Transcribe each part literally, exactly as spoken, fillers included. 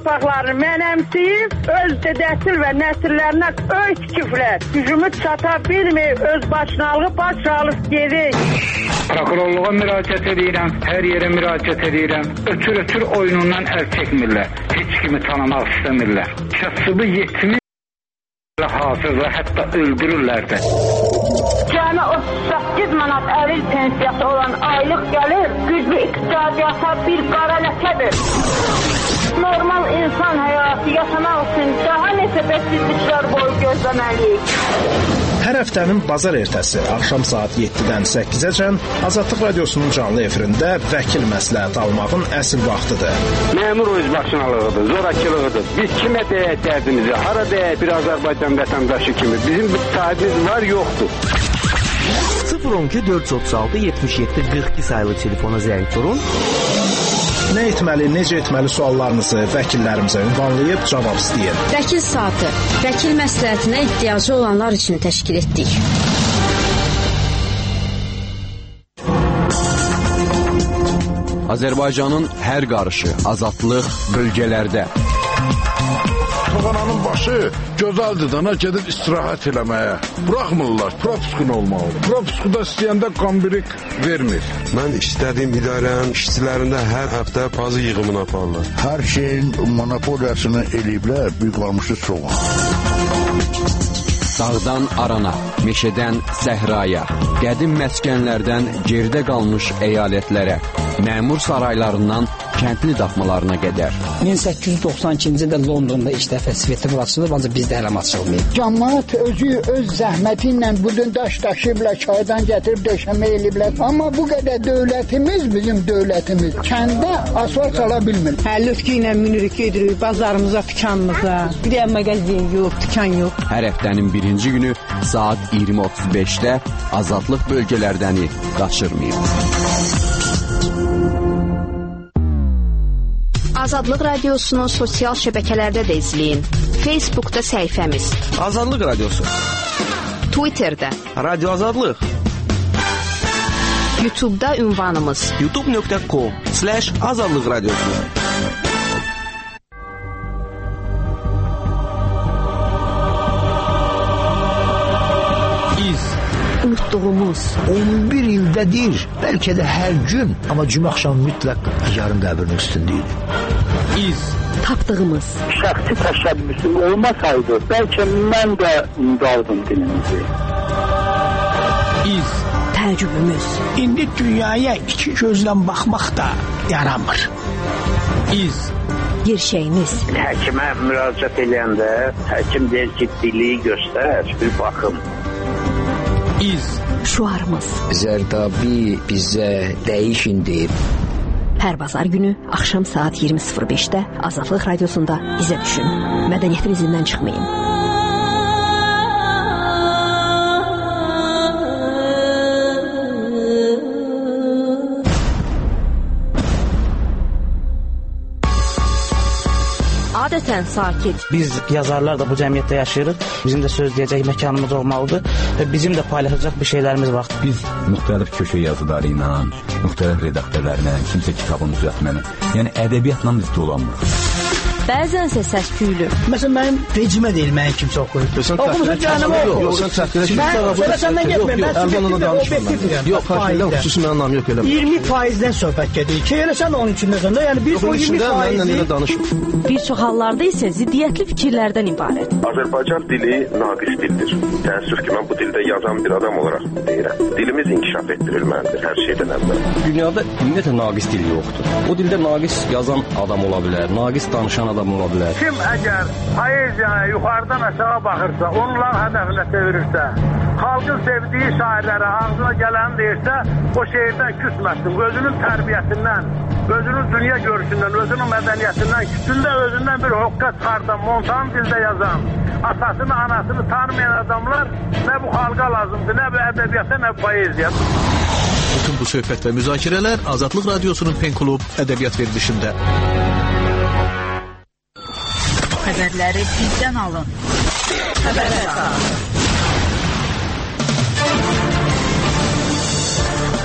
torpaqlarını mənəmsiyib, öz dədəsil və nəsillərinə öy tikiblər. Gücümü çata bilməyib, öz başınalığı baş alıb gedir. Prokurorluğa müraciət edirəm, hər yerə müraciət edirəm. Ötür-ötür oyunundan əl çəkmirlər. Heç kimi tanımaq istəmirlər. Kasıbı yetimi hazırla, hətta öldürürlər də. Cəmi otuz səkkiz manat əlil pensiyası olan aylıq gəlir, güclü iqtisadiyyata bir qara ləkədir. Normal insan həyatı yaşamaq üçün daha neçə bəsizliklər boyu gözləməliyik. Hər həftənin bazar ertəsi axşam saat yeddidən səkkizəcən Azadlıq Radiosunun canlı efirində vəkil məsləhət almağın əsl vaxtıdır. Məmur özbaşınalığıdır, zorakılığıdır. Biz kimə deyək dərdimizi, hara deyək bir Azərbaycan vətəndaşı kimi. Bizim bir sahibimiz var, yoxdur. sıfır on iki dörd yüz otuz altı yetmiş yeddi qırx iki sayılı telefona zəng vurun. Nə etməli, necə etməli suallarınızı vəkillərimizə ünvanlayıb cavab istəyin. Vəkil saatı, vəkil məsləhətinə ehtiyacı olanlar üçün təşkil etdik. Azərbaycanın hər qarışı, azadlıq bölgələrdə. Toğananın başı gözəldir dana gedib istirahət eləməyə. Buraxmırlar, propiskun olmalıdır. Propiskuda istəyəndə qambirik vermir. Mən istədiyim idarənin işçilərində hər həftə pazı yığımını aparırlar. Hər şeyin monopoliyasını eləyiblər, bir qalmışı çox. Dağdan arana, meşədən səhraya, qədim məskənlərdən geridə qalmış əyalətlərə, məmur saraylarından kəndli daxmalarına qədər. min səkkiz yüz doxsan ikinci ildə Londonda ilk dəfə svetofor açılıb, ancaq bizdə hələ açılmayıb. Cəmaət özü öz zəhməti ilə bu gün daş daşıyıblar, çaydan gətirib döşəmə eləyiblər. Amma bu qədər dövlətimiz, bizim dövlətimiz kəndə asfalt sala bilmir. Hə, lütki ilə minirik, gedirik bazarımıza, dükanımıza. Bir də mağazin yox, dükan yox. Hər həftənin birinci günü saat iyirmi otuz beşdə Azadlıq bölgələrdəni qaçırmayın. Azadlıq Radiosunun sosial şəbəkələrdə də izləyin. Facebookda səhifəmiz Azadlıq Radiosu, Twitterdə Radio Azadlıq, YouTube'da ünvanımız youtube nöqtə com slash azadlıq radiosu. İz unutduğumuz on bir ildədir, bəlkə də hər gün, amma cümə axşamı mütləq yarın qəbrinin üstündəydi. İz tapdığımız Şəxsi təşəbbüsüm olmasaydı, bəlkə mən də unudaldım dilimizi. İz təəccübümüz. İndi dünyaya iki gözlə baxmaq da yaramır. İz gerçəyimiz. Həkimə müraciət edəndə həkim deyir ki, dili göstər, bir baxım. İz şuarımız. Zərdabi bizə dəyişin deyib. Hər bazar günü axşam saat iyirmi sıfır beşdə Azadlıq Radiosunda bizə düşün. Mədəniyyətin izindən çıxmayın. Adətən sakit. Biz yazarlar da bu cəmiyyətdə yaşayırıq. Bizim də söz deyəcək məkanımız olmalıdır və bizim də paylaşacaq bir şeylərimiz var. Biz müxtəlif köşə yazıları ilə, müxtəlif redaktörlərlə, kimsə kitabını düzəltməni, yəni ədəbiyyatla biz dolanmırıq. Bəzənsə səs-küylü. Məsələn, mənim rejimə deyil, mənim kimsə oxuyub. Oxumuşsun canım, yox, sən çəkdirə Mən səndən getməyim, mən subjektiv və obyektivdirəm. Yox, xahiş xüsusi mənim anlam yox elə. iyirmi faizdən söhbət gedir ki, elə sən onun üçün nəzəndə, yəni biz o iyirmi faizi... Bir çox hallarda isə ziddiyyətli fikirlərdən ibarət. Azərbaycan dili naqis dildir. Təəssüf ki, mən bu dildə yazan bir adam olaraq deyirəm. Dilimiz inkişaf etdirilməlidir hər şeydən əvvəl. Dünyada ümumiyyətlə naqis dil yoxdur. O dildə naqis yazan adam ola bilər, naqis danışan adam ola bilər. Kim əgər poeziyaya yuxarıdan aşağı baxırsa, onların hədəfinə çevirirsə, xalqın sevdiyi şairlərə ağzına gələni deyirsə, o şehirdən küsməsin. Özünün tərbiyəsindən, özünün dünya görüşündən, özünün mədəniyyətindən, kütündə özündən bir hoqqa çıxardan, montan dildə yazan, atasını, anasını tanımayan adamlar nə bu xalqa lazımdır, nə bu ədəbiyyata, nə bu poeziya. Bütün bu söhbət və müzakirələr Azadlıq Radiosunun Pen Klub ədəbiyyat verilişində. Xəbərləri bizdən alın. Xəbər əsas.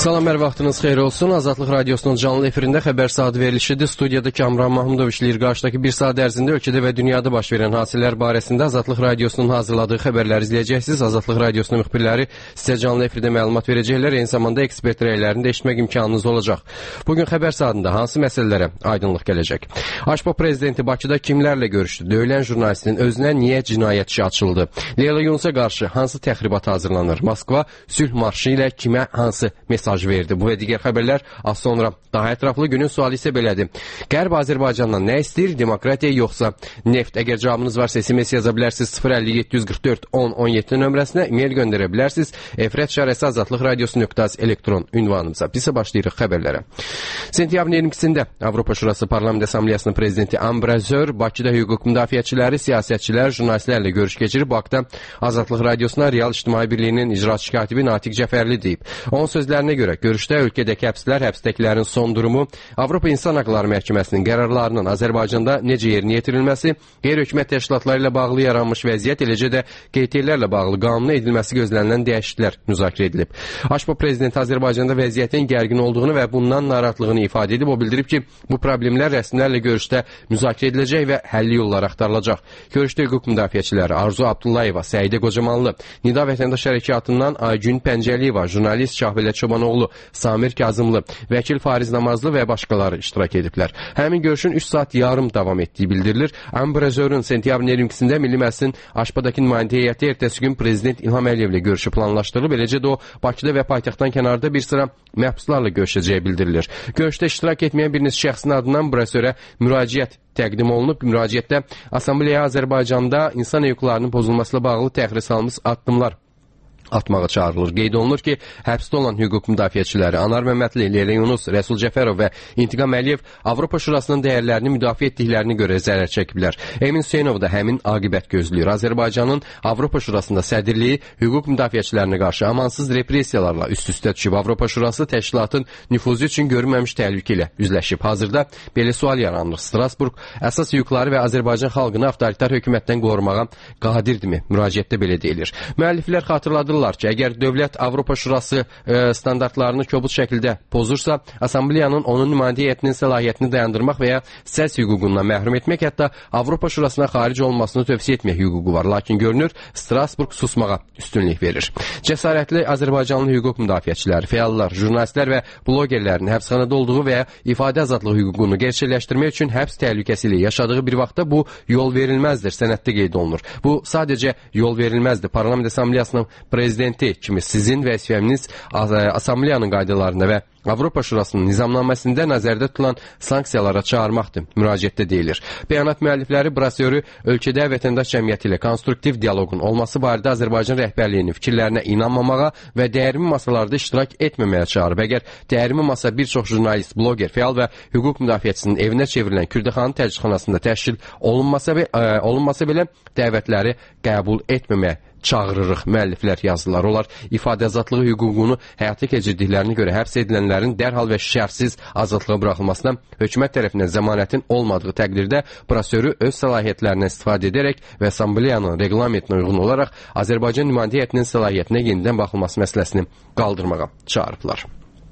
Salam, hər vaxtınız xeyir olsun. Azadlıq Radiosunun canlı efirində xəbər saat verilişidir. Studiyada Kamran Mahmudov işləyir. Qarşıdakı bir saat ərzində ölkədə və dünyada baş verən hadisələr barəsində Azadlıq Radiosunun hazırladığı xəbərləri izləyəcəksiniz. Azadlıq Radiosunun müxbirləri sizə canlı efirdə məlumat verəcəklər. Eyni zamanda ekspert rəylərini də eşitmək imkanınız olacaq. Bugün xəbər saatında hansı məsələlərə aydınlıq gələcək? Aşpo prezidenti Bakıda kimlərlə görüşdü? Döyülən jurnalistin özünə niyə cinayət işi açıldı? Leyla Yunus'a qarşı hansı təxribat hazırlanır? Moskva sülh marşı ilə kimə hansı mesaj verdi? Bu və digər xəbərlər az sonra. Daha ətraflı günün sualı isə belədir. Qərb Azərbaycandan nə istəyir? Demokratiya yoxsa neft? Əgər cavabınız varsa S M S yaza bilərsiniz sıfır əlli yeddi yüz qırx dörd on on yeddi nömrəsinə, e-mail göndərə bilərsiniz. Efrət şarəsi azadlıq radiosu nöqtə az elektron ünvanımıza. Biz isə başlayırıq xəbərlərə. Sentyabrın iyirmi ikisində Avropa Şurası Parlament Assambleyasının prezidenti Ambrazör Bakıda hüquq müdafiəçiləri, siyasətçilər, jurnalistlərlə görüş keçirib. Bakıda Azadlıq Radiosuna Real İctimai Birliyinin icraçı katibi Natiq Cəfərli deyib. Onun sözlərinə görə görüşdə ölkədəki həbslər, həbsdəkilərin son durumu, Avropa İnsan Haqları Məhkəməsinin qərarlarının Azərbaycanda necə yerinə yetirilməsi, qeyri-hökumət təşkilatları ilə bağlı yaranmış vəziyyət, eləcə də qeydiyyətlərlə bağlı qanuna edilməsi gözlənilən dəyişikliklər müzakirə edilib. Aşpo prezidenti Azərbaycanda vəziyyətin gərgin olduğunu və bundan narahatlığını ifadə edib. O bildirib ki, bu problemlər rəsmilərlə görüşdə müzakirə ediləcək və həlli yollar axtarılacaq. Görüşdə hüquq müdafiəçiləri Arzu Abdullayeva, Səidə Qocamanlı, Nida Vətəndaş Hərəkatından Aygün Pəncəliyeva, jurnalist Şahbələ Çobanoğlu, Samir Kazımlı, vəkil Fariz Namazlı və başqaları iştirak ediblər. Həmin görüşün üç saat yarım davam etdiyi bildirilir. Ambrazörün sentyabrın iyirmi ikisində Milli Məclisin Aşpadakı nümayəndə heyəti ertəsi gün prezident İlham Əliyevlə görüşü planlaşdırılıb. Eləcə də o Bakıda və paytaxtdan kənarda bir sıra məhbuslarla görüşəcəyi bildirilir. Görüşdə iştirak etməyən bir neçə şəxsin adından Ambrazörə müraciət təqdim olunub. Müraciətdə Assambleya Azərbaycanda insan hüquqlarının pozulmasıyla bağlı təxirə salınmış addımlar atmağa çağırılır. Qeyd olunur ki, həbsdə olan hüquq müdafiəçiləri Anar Məmmədli, Leyla Yunus, Rəsul Cəfərov və İntiqam Əliyev Avropa Şurasının dəyərlərini müdafiə etdiklərini görə zərər çəkiblər. Emin Hüseynov da həmin aqibət gözləyir. Azərbaycanın Avropa Şurasında sədrliyi hüquq müdafiəçilərinə qarşı amansız repressiyalarla üst-üstə düşüb. Avropa Şurası təşkilatın nüfuzu üçün görünməmiş təhlükə ilə üzləşib. Hazırda belə sual yaranır. Strasburq əsas hüquqları və Azərbaycan xalqını avtoritar hökumətdən qorumağa qadirdirmi? Müraciətdə belə deyilir. Müəlliflər xatırladırlar ki, əgər dövlət Avropa Şurası e, standartlarını kobud şəkildə pozursa, Assambleyanın onun nümayəndə heyətinin səlahiyyətini dayandırmaq və ya səs hüququndan məhrum etmək, hətta Avropa Şurasına xaric olmasını tövsiyə etmək hüququ var. Lakin görünür, Strasburq susmağa üstünlük verir. Cəsarətli Azərbaycanlı hüquq müdafiəçiləri, fəallar, jurnalistlər və blogerlərin həbsxanada olduğu və ya ifadə azadlığı hüququnu gerçəkləşdirmək üçün həbs təhlükəsi ilə yaşadığı bir vaxtda bu yol verilməzdir, sənəddə qeyd olunur. Bu sadəcə yol verilməzdir. Parlament Assambleyasının prezidenti kimi sizin vəzifəniz Assambleyanın qaydalarında və Avropa Şurasının nizamnaməsində nəzərdə tutulan sanksiyalara çağırmaqdır, müraciətdə deyilir. Bəyanat müəllifləri Brasörü ölkədə vətəndaş cəmiyyəti ilə konstruktiv dialoqun olması barədə Azərbaycan rəhbərliyinin fikirlərinə inanmamağa və dəyərmi masalarda iştirak etməməyə çağırıb. Əgər dəyərmi masa bir çox jurnalist, bloger, fəal və hüquq müdafiəçisinin evinə çevrilən Kürdəxanın təcridxanasında təşkil olunmasa, ə, olunmasa belə dəvətləri qəbul etməməyə çağırırıq, müəlliflər yazdılar. Onlar ifadə azadlığı hüququnu həyata keçirdiklərini görə həbs edilənlərin dərhal və şərtsiz azadlığa buraxılmasına hökumət tərəfindən zəmanətin olmadığı təqdirdə Brasörü öz səlahiyyətlərindən istifadə edərək və Assambleyanın reglamentinə uyğun olaraq Azərbaycan nümayəndə heyətinin səlahiyyətinə yenidən baxılması məsələsini qaldırmağa çağırıblar.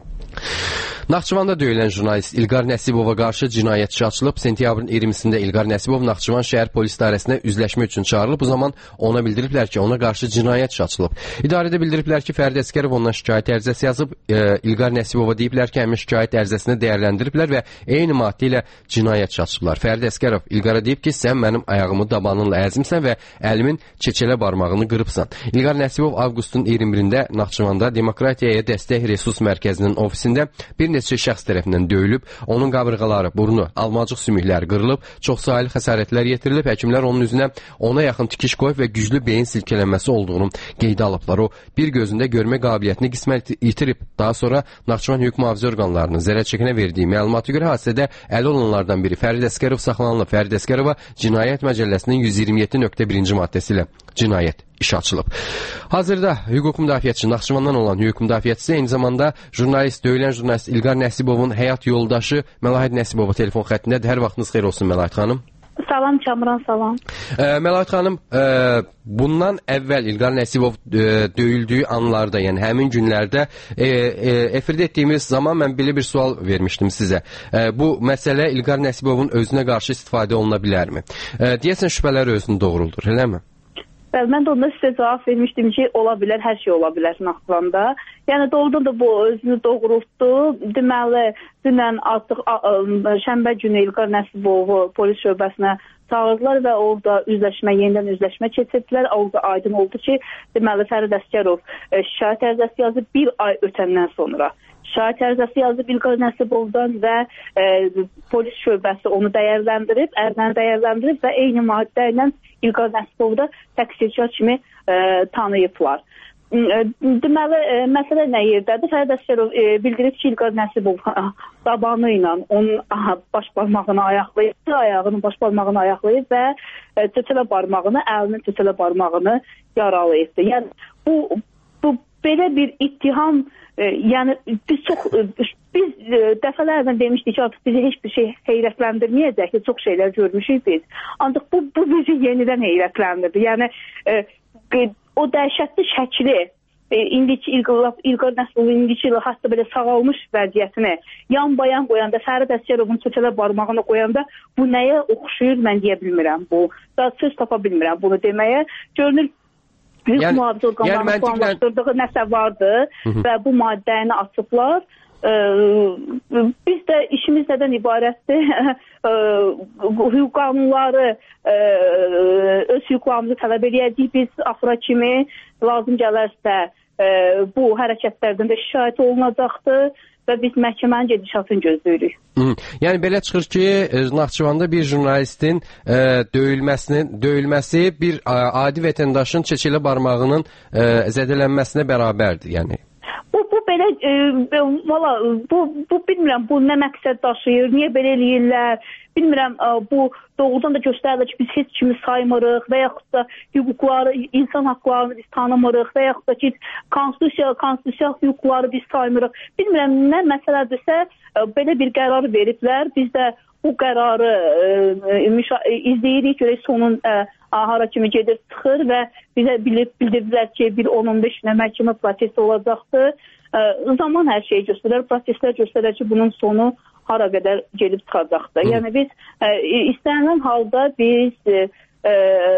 Naxçıvanda döyülən jurnalist İlqar Nəsibova qarşı cinayət işi açılıb. Sentyabrın iyirmisində İlqar Nəsibov Naxçıvan şəhər polis idarəsinə üzləşmə üçün çağırılıb. Bu zaman ona bildiriblər ki, ona qarşı cinayət işi açılıb. İdarədə bildiriblər ki, Fərdi Əsgərov ondan şikayət ərizəsi yazıb. E, İlqar Nəsibova deyiblər ki, həmin şikayət ərizəsini dəyərləndiriblər və eyni maddə ilə cinayət işi açıblar. Fərdi Əsgərov İlqara deyib ki, sən mənim ayağımı dabanınla əzimsən və əlimin çeçələ barmağını qırıbsan. İlqar Nəsibov avqustun iyirmi birində Naxçıvanda Demokratiyaya Dəstək Resurs Mərkəzinin ofisində bir neçə şəxs tərəfindən döyülüb, onun qabırğaları, burnu, almacıq sümükləri qırılıb, çoxsaylı xəsarətlər yetirilib, həkimlər onun üzünə ona yaxın tikiş qoyub və güclü beyin silkələnməsi olduğunu qeydə alıblar. O, bir gözündə görmə qabiliyyətini qismən itirib. Daha sonra Naxçıvan hüquq mühafizə orqanlarının zərərçəkənə verdiyi məlumata görə hadisədə əli olanlardan biri Fərid Əsgərov saxlanılıb. Fərid Əsgərova Cinayət Məcəlləsinin yüz iyirmi yeddi nöqtə birinci maddəsi ilə cinayət işi açılıb. Hazırda hüquq müdafiəçisi, Naxçıvandan olan hüquq müdafiəçisi, eyni zamanda jurnalist, döyülən jurnalist İlqar Nəsibovun həyat yoldaşı Məlahid Nəsibova telefon xəttindədir. Hər vaxtınız xeyir olsun Məlahid xanım. Salam Kamran, salam. E, Məlahət xanım, e, bundan əvvəl İlqar Nəsibov e, döyüldüyü anlarda, yəni həmin günlərdə e, e, efirdə etdiyimiz zaman mən belə bir sual vermişdim sizə. E, bu məsələ İlqar Nəsibovun özünə qarşı istifadə oluna bilərmi? E, deyəsən şübhələri özünü doğruldur, eləmi? Bəli, mən də onda sizə cavab vermişdim ki, ola bilər, hər şey ola bilər Naxçıvanda. Yəni doğrudan da bu özünü doğrultdu. Deməli, dünən artıq şənbə günü İlqar Nəsibovu polis şöbəsinə çağırdılar və orada üzləşmə, yenidən üzləşmə keçirdilər. Orada aydın oldu ki, deməli Fərid Əsgərov şikayət ərizəsi yazıb bir ay ötəndən sonra. Şikayət ərizəsi yazıb İlqar Nəsibovdan və e, polis şöbəsi onu dəyərləndirib, ərzəni dəyərləndirib və eyni maddə ilə İlqar Nəsibovu da təqsirkar kimi e, tanıyıblar. E, deməli, e, məsələ nə yerdədir? Fərid Əsgərov e, bildirib ki, İlqar Nəsibov dabanı ilə onun aha, baş barmağını ayaqlayıb, ayağının baş barmağını ayaqlayıb və e, çöçələ barmağını, əlinin çöçələ barmağını yaralayıbdır. Yəni, bu, bu belə bir ittiham, e, yəni biz çox, biz e, dəfələrlə demişdik ki, artıq bizi heç bir şey heyrətləndirməyəcək ki, çox şeylər görmüşük biz. Ancaq bu, bu bizi yenidən heyrətləndirdi. Yəni e, o dəhşətli şəkli, e, indiki İlqar, İlqar Nəsibovun indiki hətta belə sağalmış vəziyyətini yan bayan qoyanda, Fərid Əsgərovun çöçələ barmağını qoyanda bu nəyə oxşuyur, mən deyə bilmirəm bu. Daha söz tapa bilmirəm bunu deməyə. Görünür, Hüquq yəni, mühafizə orqanlarının yəni planlaşdırdığı nəsə vardı və bu maddəni açıblar. Ee, biz də işimiz nədən ibarətdir? Hüquq qanunları, e, öz hüquqlarımızı tələb edəcəyik. Biz axıra kimi lazım gələrsə e, bu hərəkətlərdən də şikayət olunacaqdır və biz məhkəmənin gedişatını gözləyirik. Hı. Yəni belə çıxır ki, Naxçıvanda bir jurnalistin e, döyülməsinin döyülməsi bir a, adi vətəndaşın çeçələ barmağının e, zədələnməsinə bərabərdir, yəni. Bu bu belə e, valla bu bu bilmirəm bu nə məqsəd daşıyır, niyə belə eləyirlər? Bilmirəm e, bu doğrudan da göstərir ki, biz heç kimi saymırıq və yaxud da hüquqları, insan haqqlarını biz tanımırıq və yaxud da ki, konstitusiya, konstitusiya hüquqları biz saymırıq. Bilmirəm nə məsələdirsə e, belə bir qərar veriblər. Biz də bu qərarı e, e, izləyirik, görək sonun e, hara kimi gedir, çıxır və bizə bildirdilər ki, bir on on beş günə məhkəmə prosesi olacaqdır. E, zaman hər şeyi göstərər, proseslər göstərər ki, bunun sonu hara qədər gelib çıxacaqdır. Hı. Yəni biz e, istənilən halda biz e, e,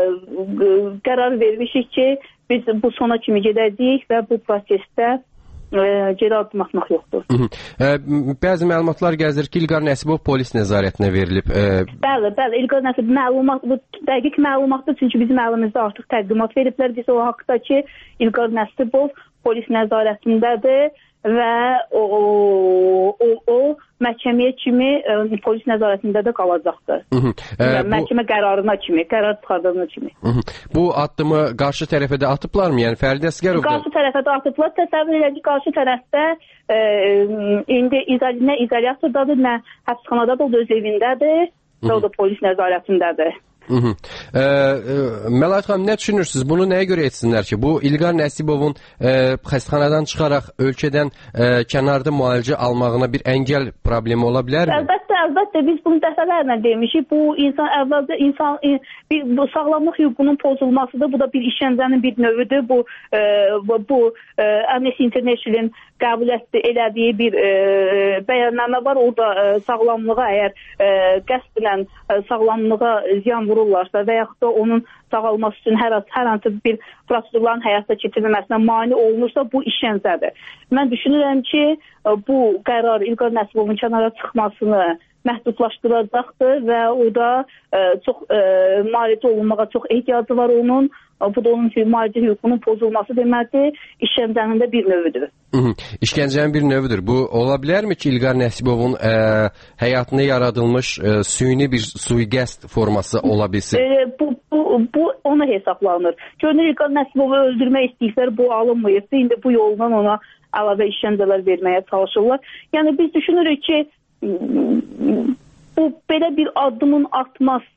qərar vermişik ki, biz bu sona kimi gedəcəyik və bu prosesdə geri addım atmaq yoxdur. Hı -hı. E, bəzi məlumatlar gəzir ki, İlqar Nəsibov polis nəzarətinə verilib. E... Bəli, bəli. İlqar Nəsibov məlumat, bu dəqiq məlumatdır, çünki bizim əlimizdə artıq təqdimat veriblər. Biz o haqda ki, İlqar Nəsibov polis nəzarətindədir və o, o, o məhkəməyə kimi e, polis nəzarətində də qalacaqdır. Hı -hı. E, yəni, bu... Məhkəmə qərarına kimi, qərar çıxardığına kimi. Hı -hı. Bu addımı qarşı tərəfə də atıblarmı? Yəni Fərid Əsgərov da... Qarşı tərəfə də atıblar. Təsəvvür edək ki, qarşı tərəfdə e, indi izol nə izolyatördadır, nə həbsxanadadır, o da öz evindədir və o da polis nəzarətindədir. Hı -hı. E, e, Məlahət xanım, nə düşünürsünüz? Bunu nəyə görə etsinlər ki? Bu İlqar Nəsibovun e, xəstəxanadan çıxaraq ölkədən e, kənarda müalicə almağına bir əngəl problemi ola bilərmi? Əlbəttə, əlbəttə biz bunu dəfələrlə demişik. Bu insan əvvəlcə insan bir, bu sağlamlıq hüququnun pozulmasıdır. Bu da bir işgəncənin bir növüdür. Bu e, bu, bu e, Amnesty International qəbul etdi, elədiyi bir e, bəyannamə var. Orada e, sağlamlığa əgər e, qəsdlə e, sağlamlığa ziyan vururlarsa və yaxud da onun sağalması üçün hər, hər hansı bir prosedurların həyata keçirilməsinə mane olunursa, bu işgəncədir. Mən düşünürəm ki, bu qərar İlqar Nəsibovun kənara çıxmasını məhdudlaşdıracaqdır və o da e, çox e, müalicə olunmağa çox ehtiyacı var onun. Bu da onun müalicə hüququnun pozulması deməkdir, işgəncənin də bir növüdür. Hı -hı. İşgəncənin bir növüdür. Bu ola bilərmi ki, İlqar Nəsibovun e, həyatına yaradılmış e, süni bir sui-qəsd forması ola bilsin? E, bu, bu, bu ona hesablanır. Görünür İlqar Nəsibovu öldürmək istəyiklər, bu alınmayıbdır. İndi bu yoldan ona əlavə işgəncələr verməyə çalışırlar. Yəni biz düşünürük ki, bu belə bir addımın atması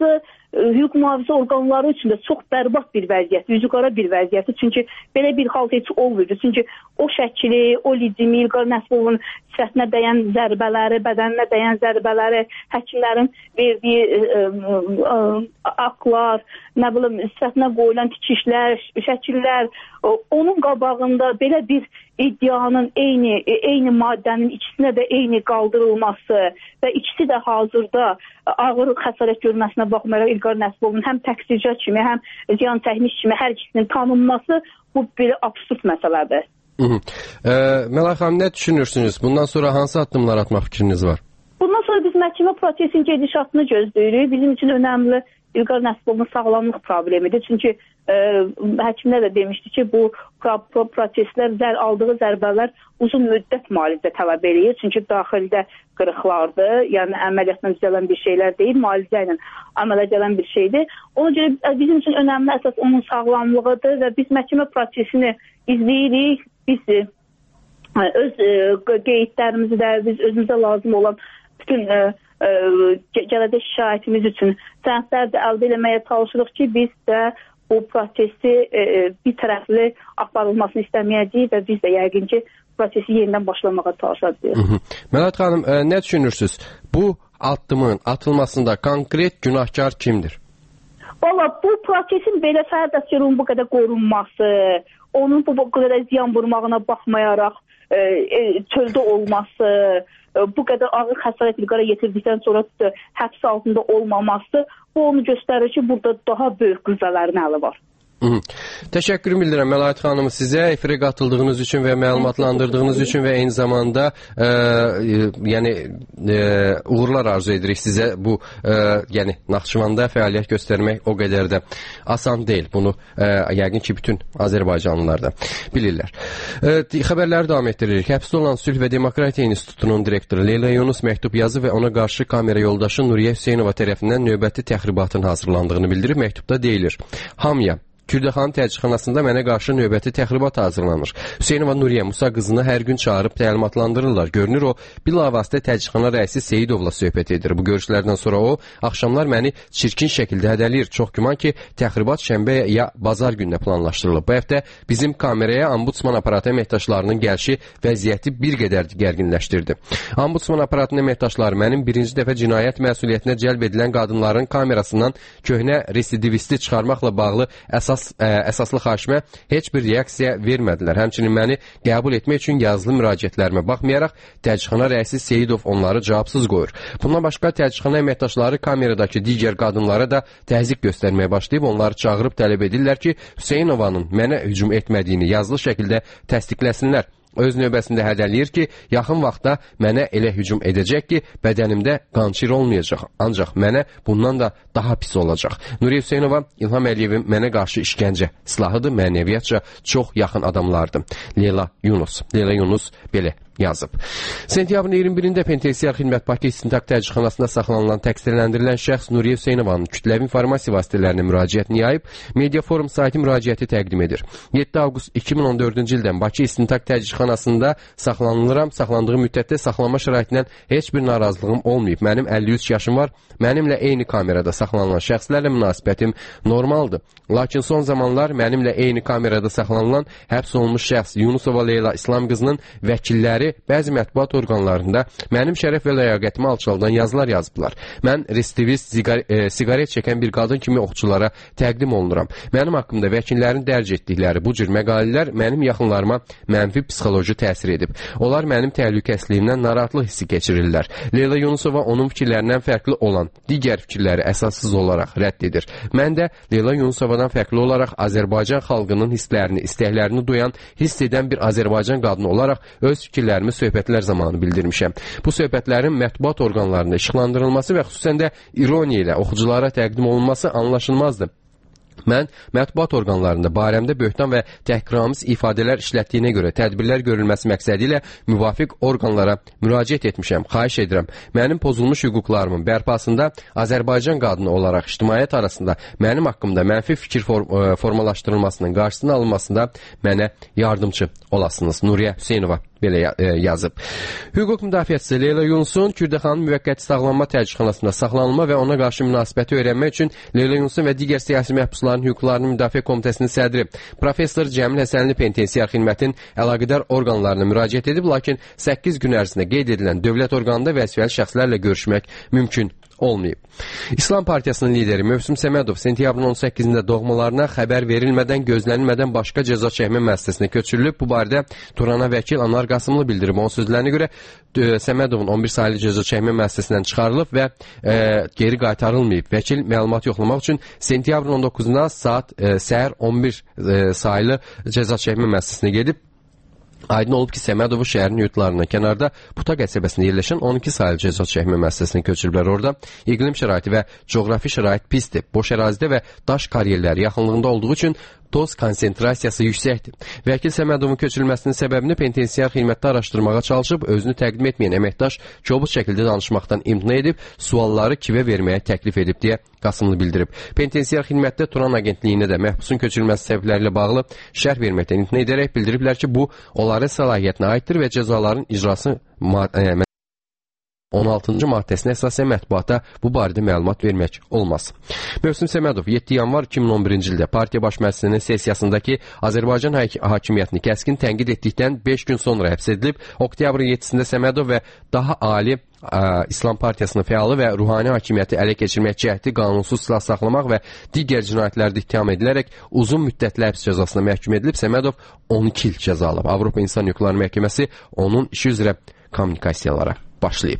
hüquq mühafizə orqanları üçün də çox bərbad bir vəziyyət, yüzü qara bir vəziyyətdir. Çünki belə bir hal heç olmurdu. Çünki o şəkili, o lidimi, İlqar Nəsibovun sifətinə dəyən zərbələri, bədəninə dəyən zərbələri, həkimlərin verdiyi ə, ə, aklar, nə bilim, sifətinə qoyulan tikişlər, şəkillər, onun qabağında belə bir iddianın eyni, eyni maddənin ikisinə də eyni qaldırılması və ikisi də hazırda ağır xəsarət görməsinə baxmayaraq İlqar Nəsibovun həm təqsircə kimi, həm ziyan çəkmiş kimi hər ikisinin tanınması bu bir absurd məsələdir. E, Mələk xanım, nə düşünürsünüz? Bundan sonra hansı addımlar atmaq fikriniz var? Bundan sonra biz məhkəmə prosesin gedişatını gözləyirik. Bizim üçün önəmli İlqar Nəsibovun sağlamlıq problemidir. Çünki e, həkimlər də demişdi ki, bu pro pro proseslər, zər aldığı zərbələr uzun müddət müalicə tələb edir. Çünki daxildə qırıqlardır, yəni əməliyyatla düzələn bir şeylər deyil, müalicə ilə əmələ gələn bir şeydir. Ona görə bizim üçün önəmli əsas onun sağlamlığıdır və biz məhkəmə prosesini izləyirik. Biz e, öz e, qeydlərimizi də, biz özümüzə lazım olan bütün e, e, gələcək şikayətimiz üçün sənədlər də əldə etməyə çalışırıq ki, biz də bu prosesi e, bir tərəfli aparılmasını istəməyəcəyik və biz də yəqin ki, prosesi yenidən başlamağa çalışacağıq. Mələt xanım, e, nə düşünürsünüz? Bu addımın atılmasında konkret günahkar kimdir? Valla bu prosesin belə Fərdəsgərun bu qədər qorunması, onun bu qədər ziyan vurmağına baxmayaraq e, e, çöldə olması, e, bu qədər ağır xəsarət İlqara yetirdikdən sonra da, həbs altında olmaması, bu onu göstərir ki, burada daha böyük qüvvələrin əli var. Hı -hı. Təşəkkür bildirəm Məlahət xanım sizə efirə qatıldığınız üçün və məlumatlandırdığınız üçün və eyni zamanda e, e, yəni e, uğurlar arzu edirik sizə. Bu e, yəni Naxçıvanda fəaliyyət göstərmək o qədər də asan deyil. Bunu e, yəqin ki bütün Azərbaycanlılar da bilirlər. E, xəbərləri davam etdiririk. Həbsdə olan Sülh və Demokratiya İnstitutunun direktoru Leyla Yunus məktub yazı və ona qarşı kamera yoldaşı Nuriyə Hüseynova tərəfindən növbəti təxribatın hazırlandığını bildirib. Məktubda deyilir: Hamıya Kürdəxanın təcridxanasında mənə qarşı növbəti təxribat hazırlanır. Hüseynova Nuriyə Musa qızını hər gün çağırıb təlimatlandırırlar. Görünür o, bilavasitə təcridxana rəisi Seyidovla söhbət edir. Bu görüşlərdən sonra o, axşamlar məni çirkin şəkildə hədələyir. Çox güman ki, təxribat şənbə ya bazar gününə planlaşdırılıb. Bu həftə bizim kameraya Ombudsman aparatı əməkdaşlarının gəlişi vəziyyəti bir qədər gərginləşdirdi. Ombudsman aparatının əməkdaşları mənim birinci dəfə cinayət məsuliyyətinə cəlb edilən qadınların kamerasından köhnə residivisti çıxarmaqla bağlı əsas Ə, əsaslı xahişimə heç bir reaksiya vermədilər. Həmçinin məni qəbul etmək üçün yazılı müraciətlərimə baxmayaraq təcridxana rəisi Seyidov onları cavabsız qoyur. Bundan başqa təcridxana əməkdaşları kameradakı digər qadınlara da təzyiq göstərməyə başlayıb onları çağırıb tələb edirlər ki, Hüseynovanın mənə hücum etmədiyini yazılı şəkildə təsdiqləsinlər. Öz növbəsində hədələyir ki, yaxın vaxtda mənə elə hücum edəcək ki, bədənimdə qançır olmayacaq. Ancaq mənə bundan da daha pis olacaq. Nuriyə Hüseynova, İlham Əliyevin mənə qarşı işgəncə silahıdır, mənəviyyatca çox yaxın adamlardır. Leyla Yunus. Leyla Yunus belə yazıb. Sentyabrın iyirmi birində Penitensiar Xidmət Bakı İstintaq Təcridxanasında saxlanılan təqsirləndirilən şəxs Nuriyə Hüseynovanın kütləvi informasiya vasitələrinə müraciətini yayıb, Media Forum sayti müraciəti təqdim edir. yeddi avqust iki min on dördüncü ildən Bakı İstintaq Təcridxanasında saxlanılıram. Saxlandığı müddətdə saxlanma şəraitindən heç bir narazılığım olmayıb. Mənim əlli üç yaşım var. Mənimlə eyni kamerada saxlanılan şəxslərlə münasibətim normaldır. Lakin son zamanlar mənimlə eyni kamerada saxlanılan həbs olunmuş şəxs Yunusova Leyla İslam qızının vəkilləri bəzi mətbuat orqanlarında mənim şərəf və ləyaqətimi alçaldan yazılar yazıblar. Mən restivist, e, siqaret çəkən bir qadın kimi oxçulara təqdim olunuram. Mənim haqqımda vəkillərin dərc etdikləri bu cür məqalələr mənim yaxınlarıma mənfi psixoloji təsir edib. Onlar mənim təhlükəsizliyimdən narahatlıq hissi keçirirlər. Leyla Yunusova onun fikirlərindən fərqli olan digər fikirləri əsassız olaraq rədd edir. Mən də Leyla Yunusovadan fərqli olaraq Azərbaycan xalqının hisslərini, istəklərini duyan, hiss edən bir Azərbaycan qadını olaraq öz fikirlərimi söhbətlər zamanı bildirmişəm. Bu söhbətlərin mətbuat orqanlarında işıqlandırılması və xüsusən də ironiya ilə oxuculara təqdim olunması anlaşılmazdı. Mən mətbuat orqanlarında barəmdə böhtan və təhqiramiz ifadələr işlətdiyinə görə tədbirlər görülməsi məqsədi ilə müvafiq orqanlara müraciət etmişəm. Xahiş edirəm, mənim pozulmuş hüquqlarımın bərpasında Azərbaycan qadını olaraq ictimaiyyət arasında mənim haqqımda mənfi fikir form formalaşdırılmasının qarşısının alınmasında mənə yardımcı olasınız. Nuriyə Hüseynova belə yazıb. Hüquq müdafiəçisi Leyla Yunus'un Kürdəxanın müvəqqəti sağlanma təcridxanasında saxlanılma və ona qarşı münasibəti öyrənmək üçün Leyla Yunus'un və digər siyasi məhbusların hüquqlarının müdafiə komitəsinin sədri professor Cəmil Həsənli penitensiar xidmətin əlaqədar orqanlarına müraciət edib, lakin səkkiz gün ərzində qeyd edilən dövlət orqanında vəzifəli şəxslərlə görüşmək mümkün olmayıb. İslam Partiyasının lideri Mövsüm Səmədov sentyabrın on səkkizində doğmalarına xəbər verilmədən, gözlənilmədən başqa cəza çəkmə müəssisəsinə köçürülüb. Bu barədə Turana vəkil Anar Qasımlı bildirib. Onun sözlərinə görə Səmədovun on bir saylı cəza çəkmə müəssisəsindən çıxarılıb və e, geri qaytarılmayıb. Vəkil məlumat yoxlamaq üçün sentyabrın on doqquzunda saat e, səhər on bir e, saylı cəza çəkmə müəssisəsinə gedib. Aydın olub ki, Səmədovu şəhərin yurtlarından kənarda Puta qəsəbəsində yerləşən on iki saylı cəza çəkmə müəssisəsinə köçürüblər. Orada iqlim şəraiti və coğrafi şərait pisdir. Boş ərazidə və daş karyerləri yaxınlığında olduğu üçün toz konsentrasiyası yüksəkdir. Vəkil Səmədovun köçürülməsinin səbəbini penitensiar xidmətdə araşdırmağa çalışıb, özünü təqdim etməyən əməkdaş kobud şəkildə danışmaqdan imtina edib, sualları kivə verməyə təklif edib deyə Qasımlı bildirib. Penitensiar xidmətdə Turan agentliyinə də məhbusun köçürülməsi səbəbləri ilə bağlı şərh verməkdən imtina edərək bildiriblər ki, bu onların səlahiyyətinə aiddir və cəzaların icrası on altıncı maddəsinə əsasən mətbuata bu barədə məlumat vermək olmaz. Mövsüm Səmədov yeddi yanvar iki min on birinci ildə partiya baş məclisinin sessiyasındakı Azərbaycan hakimiyyətini kəskin tənqid etdikdən beş gün sonra həbs edilib. Oktyabrın yeddisində Səmədov və daha ali Ə, İslam Partiyasının fəalı və ruhani hakimiyyəti ələ keçirmək cəhdi, qanunsuz silah saxlamaq və digər cinayətlərdə ittiham edilərək uzun müddətli həbs cəzasına məhkum edilib. Səmədov on iki il cəza alıb. Avropa İnsan Hüquqları Məhkəməsi onun işi üzrə kommunikasiyalara başlayıb.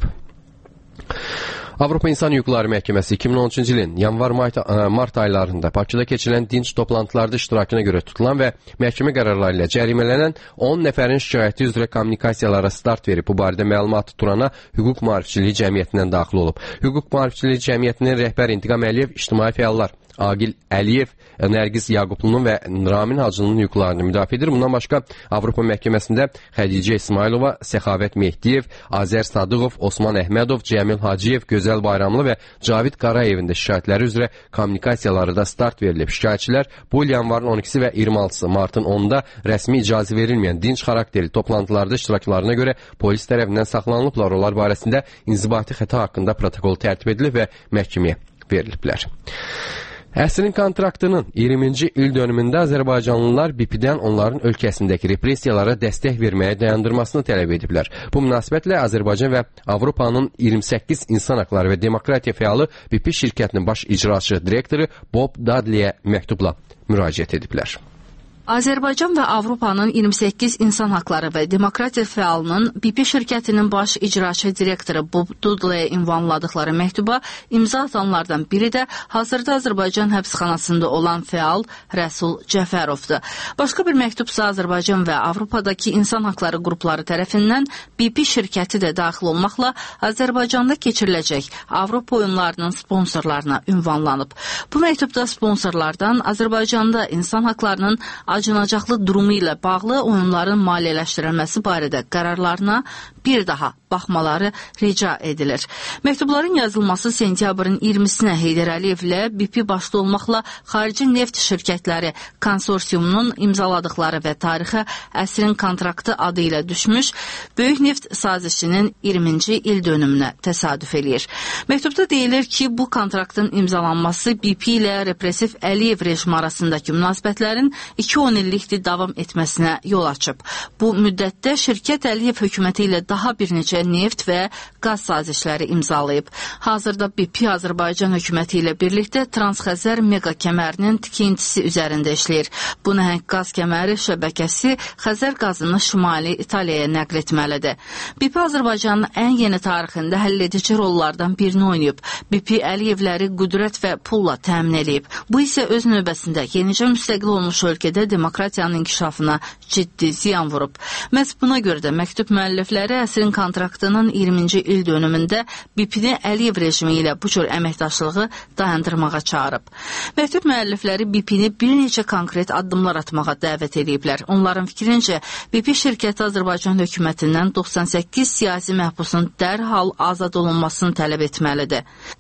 Avropa İnsan Hüquqları Məhkəməsi iki min on üçüncü ilin yanvar-mart aylarında Bakıda keçirilən dinc toplantılarda iştirakına görə tutulan və məhkəmə qərarları ilə cərimələnən on nəfərin şikayəti üzrə kommunikasiyalara start verib. Bu barədə məlumatı Turana Hüquq Maarifçiliyi Cəmiyyətindən daxil olub. Hüquq Maarifçiliyi Cəmiyyətinin rəhbər İntiqam Əliyev, ictimai fəallar Agil Əliyev, Nərgiz Yaqublunun və Ramin Hacının hüquqlarını müdafiə edir. Bundan başqa Avropa Məhkəməsində Xədicə İsmailova, Səxavət Mehdiyev, Azər Sadıqov, Osman Əhmədov, Cəmil Hacıyev, Gözəl Bayramlı və Cavid Qarayevin də şikayətləri üzrə kommunikasiyaları da start verilib. Şikayətçilər bu il yanvarın on ikisi və iyirmi altısı martın onunda rəsmi icazə verilməyən dinc xarakterli toplantılarda iştiraklarına görə polis tərəfindən saxlanılıblar. Onlar barəsində inzibati xəta haqqında protokol tərtib edilib və məhkəməyə veriliblər. Əsrin kontraktının iyirminci il dönümündə Azərbaycanlılar B P D'dən onların ölkəsindəki repressiyalara dəstək verməyə dayandırmasını tələb ediblər. Bu münasibətlə Azərbaycan və Avropanın iyirmi səkkiz insan haqları və demokratiya fəalı B P şirkətinin baş icraçı direktoru Bob Dudley'ə məktubla müraciət ediblər. Azərbaycan və Avropanın iyirmi səkkiz insan haqları və demokratiya fəalının B P şirkətinin baş icraçı direktoru Bob Dudley'ə ünvanladıkları məktuba imza atanlardan biri də hazırda Azərbaycan həbsxanasında olan fəal Rəsul Cəfərovdur. Başqa bir məktubsa Azərbaycan və Avropadakı insan haqları qrupları tərəfindən B P şirkəti də daxil olmaqla Azərbaycanda keçiriləcək Avropa oyunlarının sponsorlarına ünvanlanıb. Bu məktubda sponsorlardan Azərbaycanda insan haqlarının acınacaqlı durumu ilə bağlı oyunların maliyyələşdirilməsi barədə qərarlarına bir daha baxmaları rica edilir. Məktubların yazılması sentyabrın iyirmisinə Heydər Əliyevlə B P başda olmaqla xarici neft şirkətləri konsorsiumunun imzaladıkları və tarixə əsrin kontraktı adı ilə düşmüş böyük neft sazişinin iyirminci il dönümünə təsadüf eləyir. Məktubda deyilir ki, bu kontraktın imzalanması B P ilə repressiv Əliyev rejimi arasındakı münasibətlərin iki on illikdir davam etməsinə yol açıb. Bu müddətdə şirkət Əliyev hökuməti ilə daha bir neçə neft və qaz sazişləri imzalayıb. Hazırda B P Azərbaycan hökuməti ilə birlikdə Transxəzər mega kəmərinin tikintisi üzərində işləyir. Bu nəhəng qaz kəməri şəbəkəsi Xəzər qazını şimali İtaliyaya nəql etməlidir. B P Azərbaycanın ən yeni tarixində həlledici rollardan birini oynayıb. B P Əliyevləri qüdrət və pulla təmin edib. Bu isə öz növbəsində yenicə müstəqil olmuş ölkədə demokratiyanın inkişafına ciddi ziyan vurub. Məhz buna görə də məktub müəllifləri əsrin kontraktının iyirminci il dönümündə B P-ni Əliyev rejimi ilə bu cür əməkdaşlığı dayandırmağa çağırıb. Məktub müəllifləri B P-ni bir neçə konkret addımlar atmağa dəvət ediblər. Onların fikrincə B P şirkəti Azərbaycan hökumətindən doxsan səkkiz siyasi məhbusun dərhal azad olunmasını tələb etməlidir.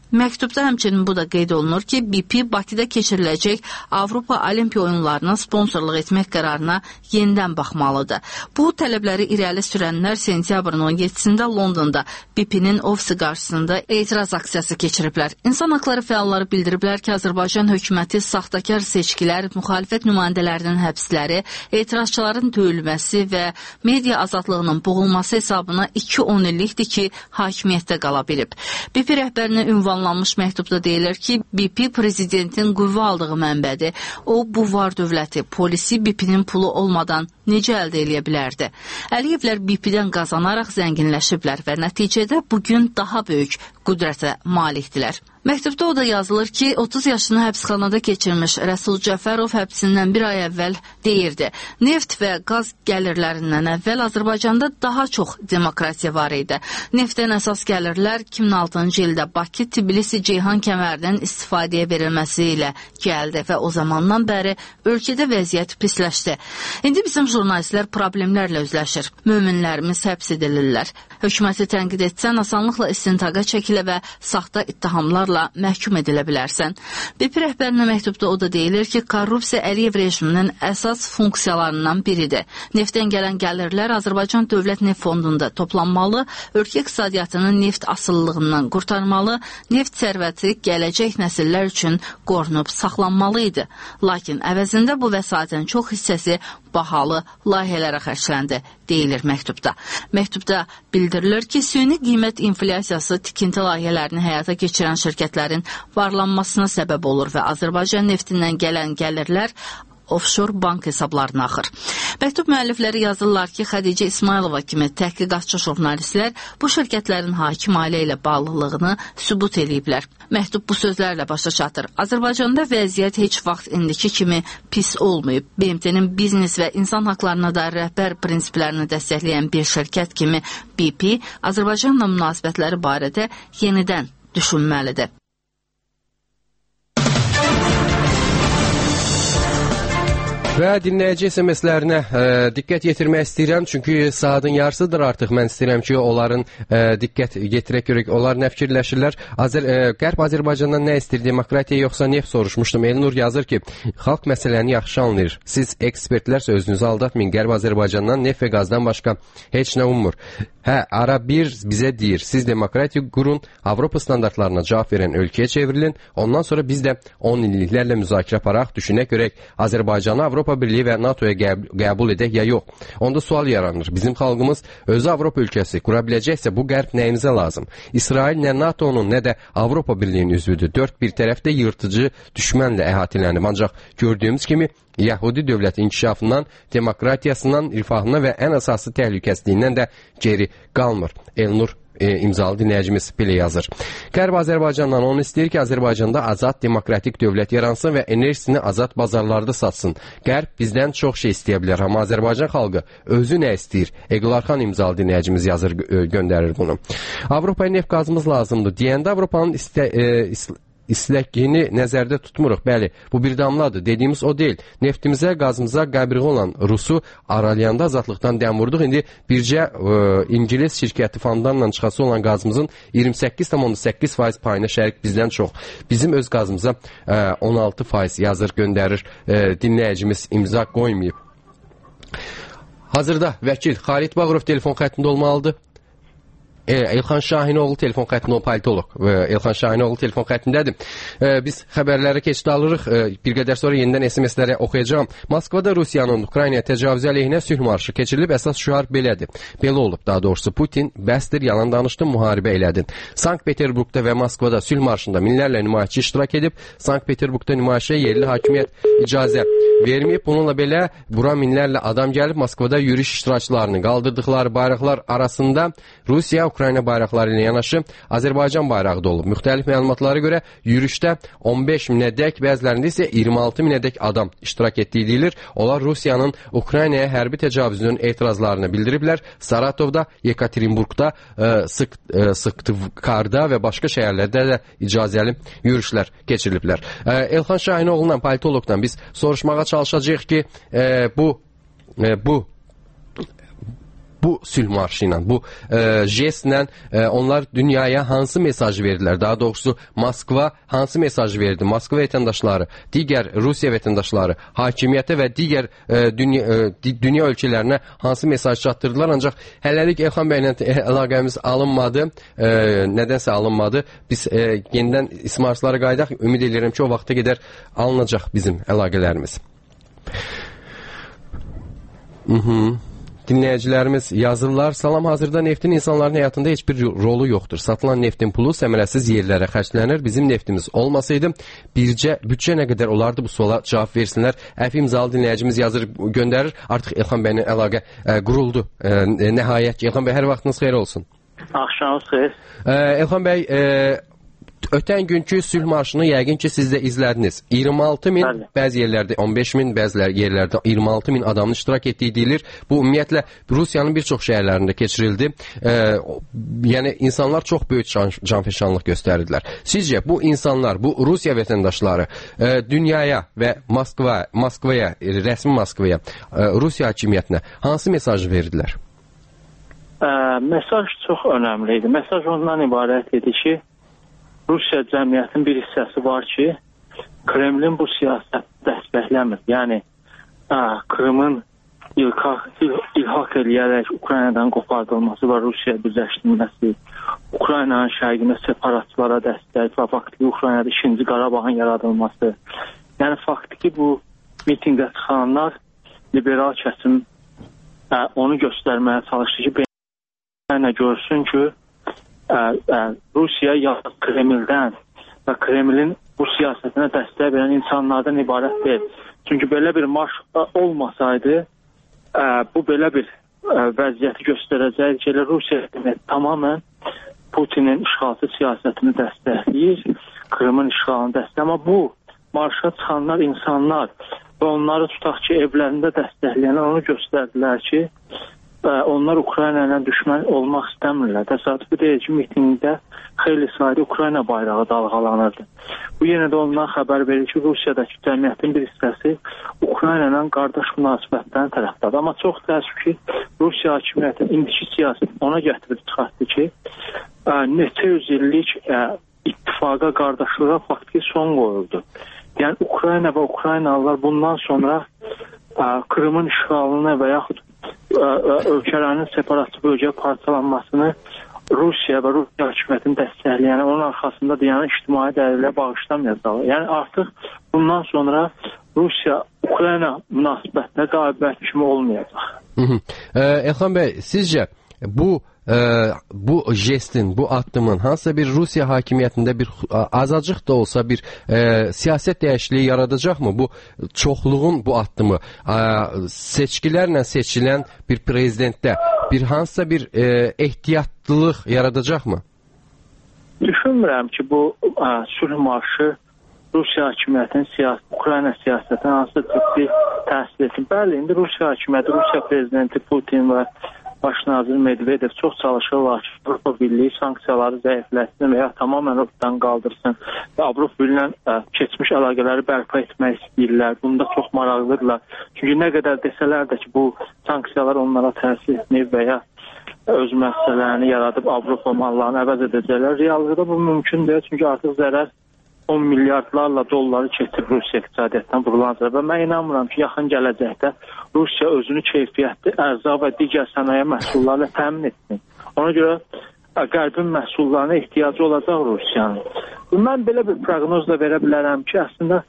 Məktubda həmçinin bu da qeyd olunur ki, B P Bakıda keçiriləcək Avropa Olimpiya oyunlarına sponsorluq etmək qərarına yenidən baxmalıdır. Bu tələbləri irəli sürənlər sentyabrın on yeddisində Londonda B P-nin ofisi qarşısında etiraz aksiyası keçiriblər. İnsan haqları fəalları bildiriblər ki, Azərbaycan hökuməti saxtakar seçkilər, müxalifət nümayəndələrinin həbsləri, etirazçıların döyülməsi və media azadlığının boğulması hesabına iki on illikdir ki, hakimiyyətdə qala bilib. B P rəhbərinin ünvanlanmış məktubda deyilir ki, B P prezidentin qüvvə aldığı mənbədir. O, bu var dövləti, polisi B P-nin pulu olmadan necə əldə edə bilərdi? Əliyevlər B P-dən qazanaraq zənginləşiblər və nəticədə bugün daha böyük qüdrətə malikdilər. Məktubda o da yazılır ki, otuz yaşını həbsxanada keçirmiş Rəsul Cəfərov həbsindən bir ay əvvəl deyirdi. Neft və qaz gəlirlərindən əvvəl Azərbaycanda daha çox demokratiya var idi. Neftdən əsas gəlirlər iki min altıncı ildə Bakı, Tbilisi, Ceyhan kəmərdən istifadəyə verilməsi ilə gəldi və o zamandan bəri ölkədə vəziyyət pisləşdi. İndi bizim jurnalistlər problemlərlə üzləşir. Möminlərimiz həbs edilirlər. Hökuməti tənqid etsən, asanlıqla istintaqa çəkilə və saxta ittihamlarla məhkum edilə bilərsən. B P rəhbərinin məktubda o da deyilir ki, korrupsiya Əliyev rejiminin əsas funksiyalarından biridir. Neftdən gələn gəlirlər Azərbaycan Dövlət Neft Fondunda toplanmalı, ölkə iqtisadiyyatının neft asılılığından qurtarmalı, neft sərvəti gələcək nəsillər üçün qorunub saxlanmalı idi. Lakin əvəzində bu vəsaitin çox hissəsi bahalı layihələrə xərcləndi, deyilir məktubda. Məktubda bildirilir ki, süni qiymət inflyasiyası tikinti layihələrini həyata keçirən şirkətlərin varlanmasına səbəb olur və Azərbaycan neftindən gələn gəlirlər offshore bank hesablarına axır. Məktub müəllifləri yazırlar ki, Xədicə İsmailova kimi təhqiqatçı jurnalistlər bu şirkətlərin hakim ailə ilə bağlılığını sübut eləyiblər. Məktub bu sözlərlə başa çatır. Azərbaycanda vəziyyət heç vaxt indiki kimi pis olmayıb. B M T-nin biznes və insan haqlarına dair rəhbər prinsiplərini dəstəkləyən bir şirkət kimi B P Azərbaycanla münasibətləri barədə yenidən düşünməlidir. Və dinləyici S M S-lərinə ə, diqqət yetirmək istəyirəm, çünki saatın yarısıdır artıq. Mən istəyirəm ki, onların ə, diqqət yetirək görək, onlar nə fikirləşirlər. Azər, ə, Qərb Azərbaycandan nə istir, demokratiya yoxsa neft soruşmuşdum. Elnur yazır ki, xalq məsələni yaxşı anlayır. Siz ekspertlər sözünüzü aldatmayın. Qərb Azərbaycandan neft və qazdan başqa heç nə ummur. Hə, ara bir bizə deyir, siz demokratiya qurun, Avropa standartlarına cavab verən ölkəyə çevrilin, ondan sonra biz də on illiklərlə müzakirə aparaq, düşünək görək, Azərbaycanı Avropa Birliyi və NATOya qəb qəbul edək ya yox. Onda sual yaranır. Bizim xalqımız özü Avropa ölkəsi qura biləcəksə bu qərb nəyimizə lazım? İsrail nə NATO'nun, nə də Avropa Birliyinin üzvüdür. Dörd bir tərəfdə yırtıcı düşmənlə əhatələnib. Ancaq gördüyümüz kimi Yəhudi dövləti inkişafından, demokratiyasından, rifahından və ən əsası təhlükəsizliyindən də geri qalmır. Elnur e, imzalı dinləyicimiz belə yazır. Qərb Azərbaycandan onu istəyir ki, Azərbaycanda azad demokratik dövlət yaransın və enerjisini azad bazarlarda satsın. Qərb bizdən çox şey istəyə bilər, amma Azərbaycan xalqı özü nə istəyir? Eqlarxan imzalı dinləyicimiz yazır, göndərir bunu. Avropaya neft qazımız lazımdır deyəndə Avropanın istə, e, is İstəkini nəzərdə tutmuruq. Bəli, bu bir damladır. Dediyimiz o deyil. Neftimizə, qazımıza qəbriği olan Rusu aralayanda azadlıqdan dəm vurduq. İndi bircə e, İngilis şirkəti fondanla çıxası olan qazımızın iyirmi səkkiz tam on səkkiz faiz payına şərik bizdən çox. Bizim öz qazımıza e, on altı faiz yazır, göndərir. E, dinləyicimiz imza qoymayıb. Hazırda vəkil Xalid Bağırov telefon xəttində olmalıdır. Elxan Şahinoğlu telefon xəttində, politoloq Elxan Şahinoğlu telefon xəttindədir. Biz xəbərləri keçid alırıq. Bir qədər sonra yenidən S M S-ləri oxuyacağım. Moskvada Rusiyanın Ukraynaya təcavüzü əleyhinə sülh marşı keçirilib. Əsas şüar belədir. Belə olub, daha doğrusu Putin bəsdir, yalan danışdın, müharibə elədin. Sankt-Peterburqda və Moskvada sülh marşında minlərlə nümayişçi iştirak edib. Sankt-Peterburqda nümayişə yerli hakimiyyət icazə verməyib. Bununla belə bura minlərlə adam gəlib. Moskvada yürüyüş iştirakçılarını qaldırdıqları bayraqlar arasında Rusiya Ukrayna bayraqları ilə yanaşı Azərbaycan bayrağı da olub. Müxtəlif məlumatlara görə yürüyüşdə on beş minədək, bəzilərində isə iyirmi altı minədək adam iştirak etdiyi deyilir. Onlar Rusiyanın Ukraynaya hərbi təcavüzünün etirazlarını bildiriblər. Saratovda, Yekaterinburqda, Syktyvkarda və başqa şəhərlərdə də icazəli yürüyüşlər keçiriliblər. Elxan Şahinoğlu'ndan, politoloqdan biz soruşmağa çalışacağıq ki, bu bu bu sülh marşı ilə, bu e, jestlə e, onlar dünyaya hansı mesaj verdilər? Daha doğrusu Moskva hansı mesaj verdi? Moskva vətəndaşları, digər Rusiya vətəndaşları, hakimiyyətə və digər e, dünya, e, dünya ölkələrinə hansı mesaj çatdırdılar? Ancaq hələlik Elxan bəylə əlaqəmiz alınmadı, e, nədənsə alınmadı. Biz e, yenidən ismarslara qaydaq, ümid edirəm ki, o vaxta qədər alınacaq bizim əlaqələrimiz. Mhm. Dinləyicilərimiz yazırlar. Salam, hazırda neftin insanların həyatında heç bir rolu yoxdur. Satılan neftin pulu səmərəsiz yerlərə xərclənir. Bizim neftimiz olmasaydı bircə büdcə nə qədər olardı, bu suala cavab versinlər. Əf imzalı dinləyicimiz yazır, göndərir. Artıq Elxan bəylə əlaqə ə, quruldu. Ə, nəhayət ki, Elxan bəy, hər vaxtınız xeyir olsun. Axşamınız xeyir. Ə, Elxan bəy, ə, ötən günkü sülh marşını yəqin ki, siz də izlədiniz. iyirmi altı min, bəli, bəzi yerlərdə on beş min, bəzi yerlərdə iyirmi altı min adamın iştirak etdiyi deyilir. Bu ümumiyyətlə Rusiyanın bir çox şəhərlərində keçirildi. E, yəni insanlar çox böyük can, canfəşanlıq göstərdilər. Sizcə bu insanlar, bu Rusiya vətəndaşları e, dünyaya və Moskva, Moskvaya, rəsmi Moskvaya, e, Rusiya hakimiyyətinə hansı mesajı verdilər? E, mesaj çox önəmli idi. Mesaj ondan ibarət idi ki, Rusiya cəmiyyətinin bir hissəsi var ki, Kremlin bu siyasəti dəstəkləmir. Yəni, ə, Krımın ilhaq, ilhaq eləyərək Ukraynadan qopardılması və Rusiya birləşdirilməsi, Ukraynanın şərqində separatçılara dəstək və faktiki Ukraynada ikinci Qarabağın yaradılması. Yəni, faktiki bu mitingdə çıxanlar liberal kəsim ə, onu göstərməyə çalışdı ki, Ukrayna görsün ki, Ə, ə, Rusiya yalnız Kremldən və Kremlin bu siyasətinə dəstək verən insanlardan ibarət deyil. Çünki belə bir marş ə, olmasaydı, ə, bu belə bir ə, vəziyyəti göstərəcək ki, Rusiya tamamən Putinin işğalçı siyasətini dəstəkləyir, Krımın işğalını dəstəkləyir. Amma bu marşa çıxanlar insanlar və onları tutaq ki, evlərində dəstəkləyənlər onu göstərdilər ki, onlar Ukrayna ilə düşmən olmaq istəmirlər. Təsadüfi deyil ki, mitingdə xeyli sayda Ukrayna bayrağı dalğalanırdı. Bu yenə də ondan xəbər verir ki, Rusiyadakı cəmiyyətin bir hissəsi Ukrayna ilə qardaş münasibətlərin tərəfdadır. Amma çox təəssüf ki, Rusiya hakimiyyətinin indiki siyasət ona gətirib çıxartdı ki, neçə yüz illik ittifaqa, qardaşlığa faktiki son qoyuldu. Yəni, Ukrayna və Ukraynalılar bundan sonra Krımın işğalını və yaxud ölkələrin separatçı bölgə parçalanmasını Rusiya və Rusiya hakimiyyətini dəstəkləyən, onun arxasında dayanan ictimai dəyərlərə bağışlamayacaq. Yəni artıq bundan sonra Rusiya-Ukrayna münasibətinə qabiliyyət kimi olmayacaq. Elxan bəy, sizcə bu Ee, bu jestin, bu addımın hansısa bir Rusiya hakimiyyətində bir azacıq da olsa bir e, siyasət dəyişikliyi yaradacaq mı? Bu çoxluğun bu addımı e, seçkilərlə seçilən bir prezidentdə bir hansısa bir e, ehtiyatlılıq yaradacaq mı? Düşünmürəm ki, bu e, sülh marşı Rusiya hakimiyyətinin siyas Ukrayna siyasətinə hansısa ciddi təsir etsin. Bəli, indi Rusiya hakimiyyəti, Rusiya prezidenti Putin və Baş nazir Medvedev çox çalışırlar ki, Avropa Birliyi sanksiyaları zəiflətsin və ya tamamən ortadan qaldırsın və Avropa Birliyi ilə keçmiş əlaqələri bərpa etmək istəyirlər. Bunda çox maraqlıdırlar. Çünki nə qədər desələr də ki, bu sanksiyalar onlara təsir etmir və ya öz məsələlərini yaradıb Avropa mallarını əvəz edəcəklər. Reallıqda bu mümkün deyil, çünki artıq zərər on milyardlarla dolları keçib Rusiya iqtisadiyyatdan vurulanacaq və mən inanmıram ki, yaxın gələcəkdə Rusiya özünü keyfiyyətli ərzaq və digər sənaye məhsullarına təmin etsin. Ona görə qərbin məhsullarına ehtiyacı olacaq Rusiyanın. Mən belə bir proqnoz da verə bilərəm ki, əslində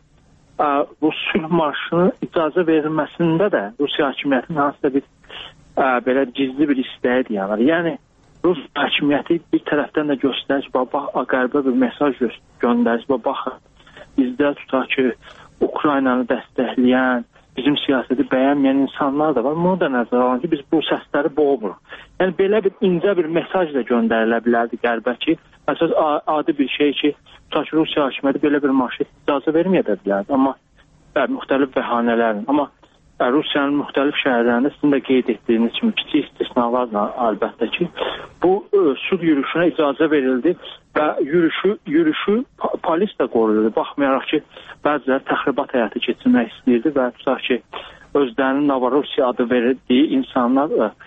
bu sülh marşının icazə verilməsində də Rusiya hakimiyyətinin hansısa bir belə gizli bir istəyi dayanır. Yəni, Rus hakimiyyəti bir tərəfdən də göstərir ki, bax, qərbə bir mesaj göndərir ki, bax, bizdə tutaq ki, Ukraynanı dəstəkləyən, bizim siyasəti bəyənməyən insanlar da var. Bunu da nəzərə alın ki, biz bu səsləri boğmuruq. Yəni, belə bir incə bir mesaj da göndərilə bilərdi qərbə ki, məsələn, adi bir şey ki, tutaq ki, Rusiya hakimiyyəti belə bir marşa icazə verməyə də bilərdi. Amma müxtəlif bəhanələrin. Amma Rusiyanın müxtəlif şəhərlərində sizin də qeyd etdiyiniz kimi kiçik istisnalarla əlbəttə ki, bu sülh yürüşünə icazə verildi və yürüşü, yürüşü polis də qoruyurdu. Baxmayaraq ki, bəziləri təxribat həyatı keçirmək istəyirdi və tutaq ki, özlərinin Novorosiya adı verildiyi insanlar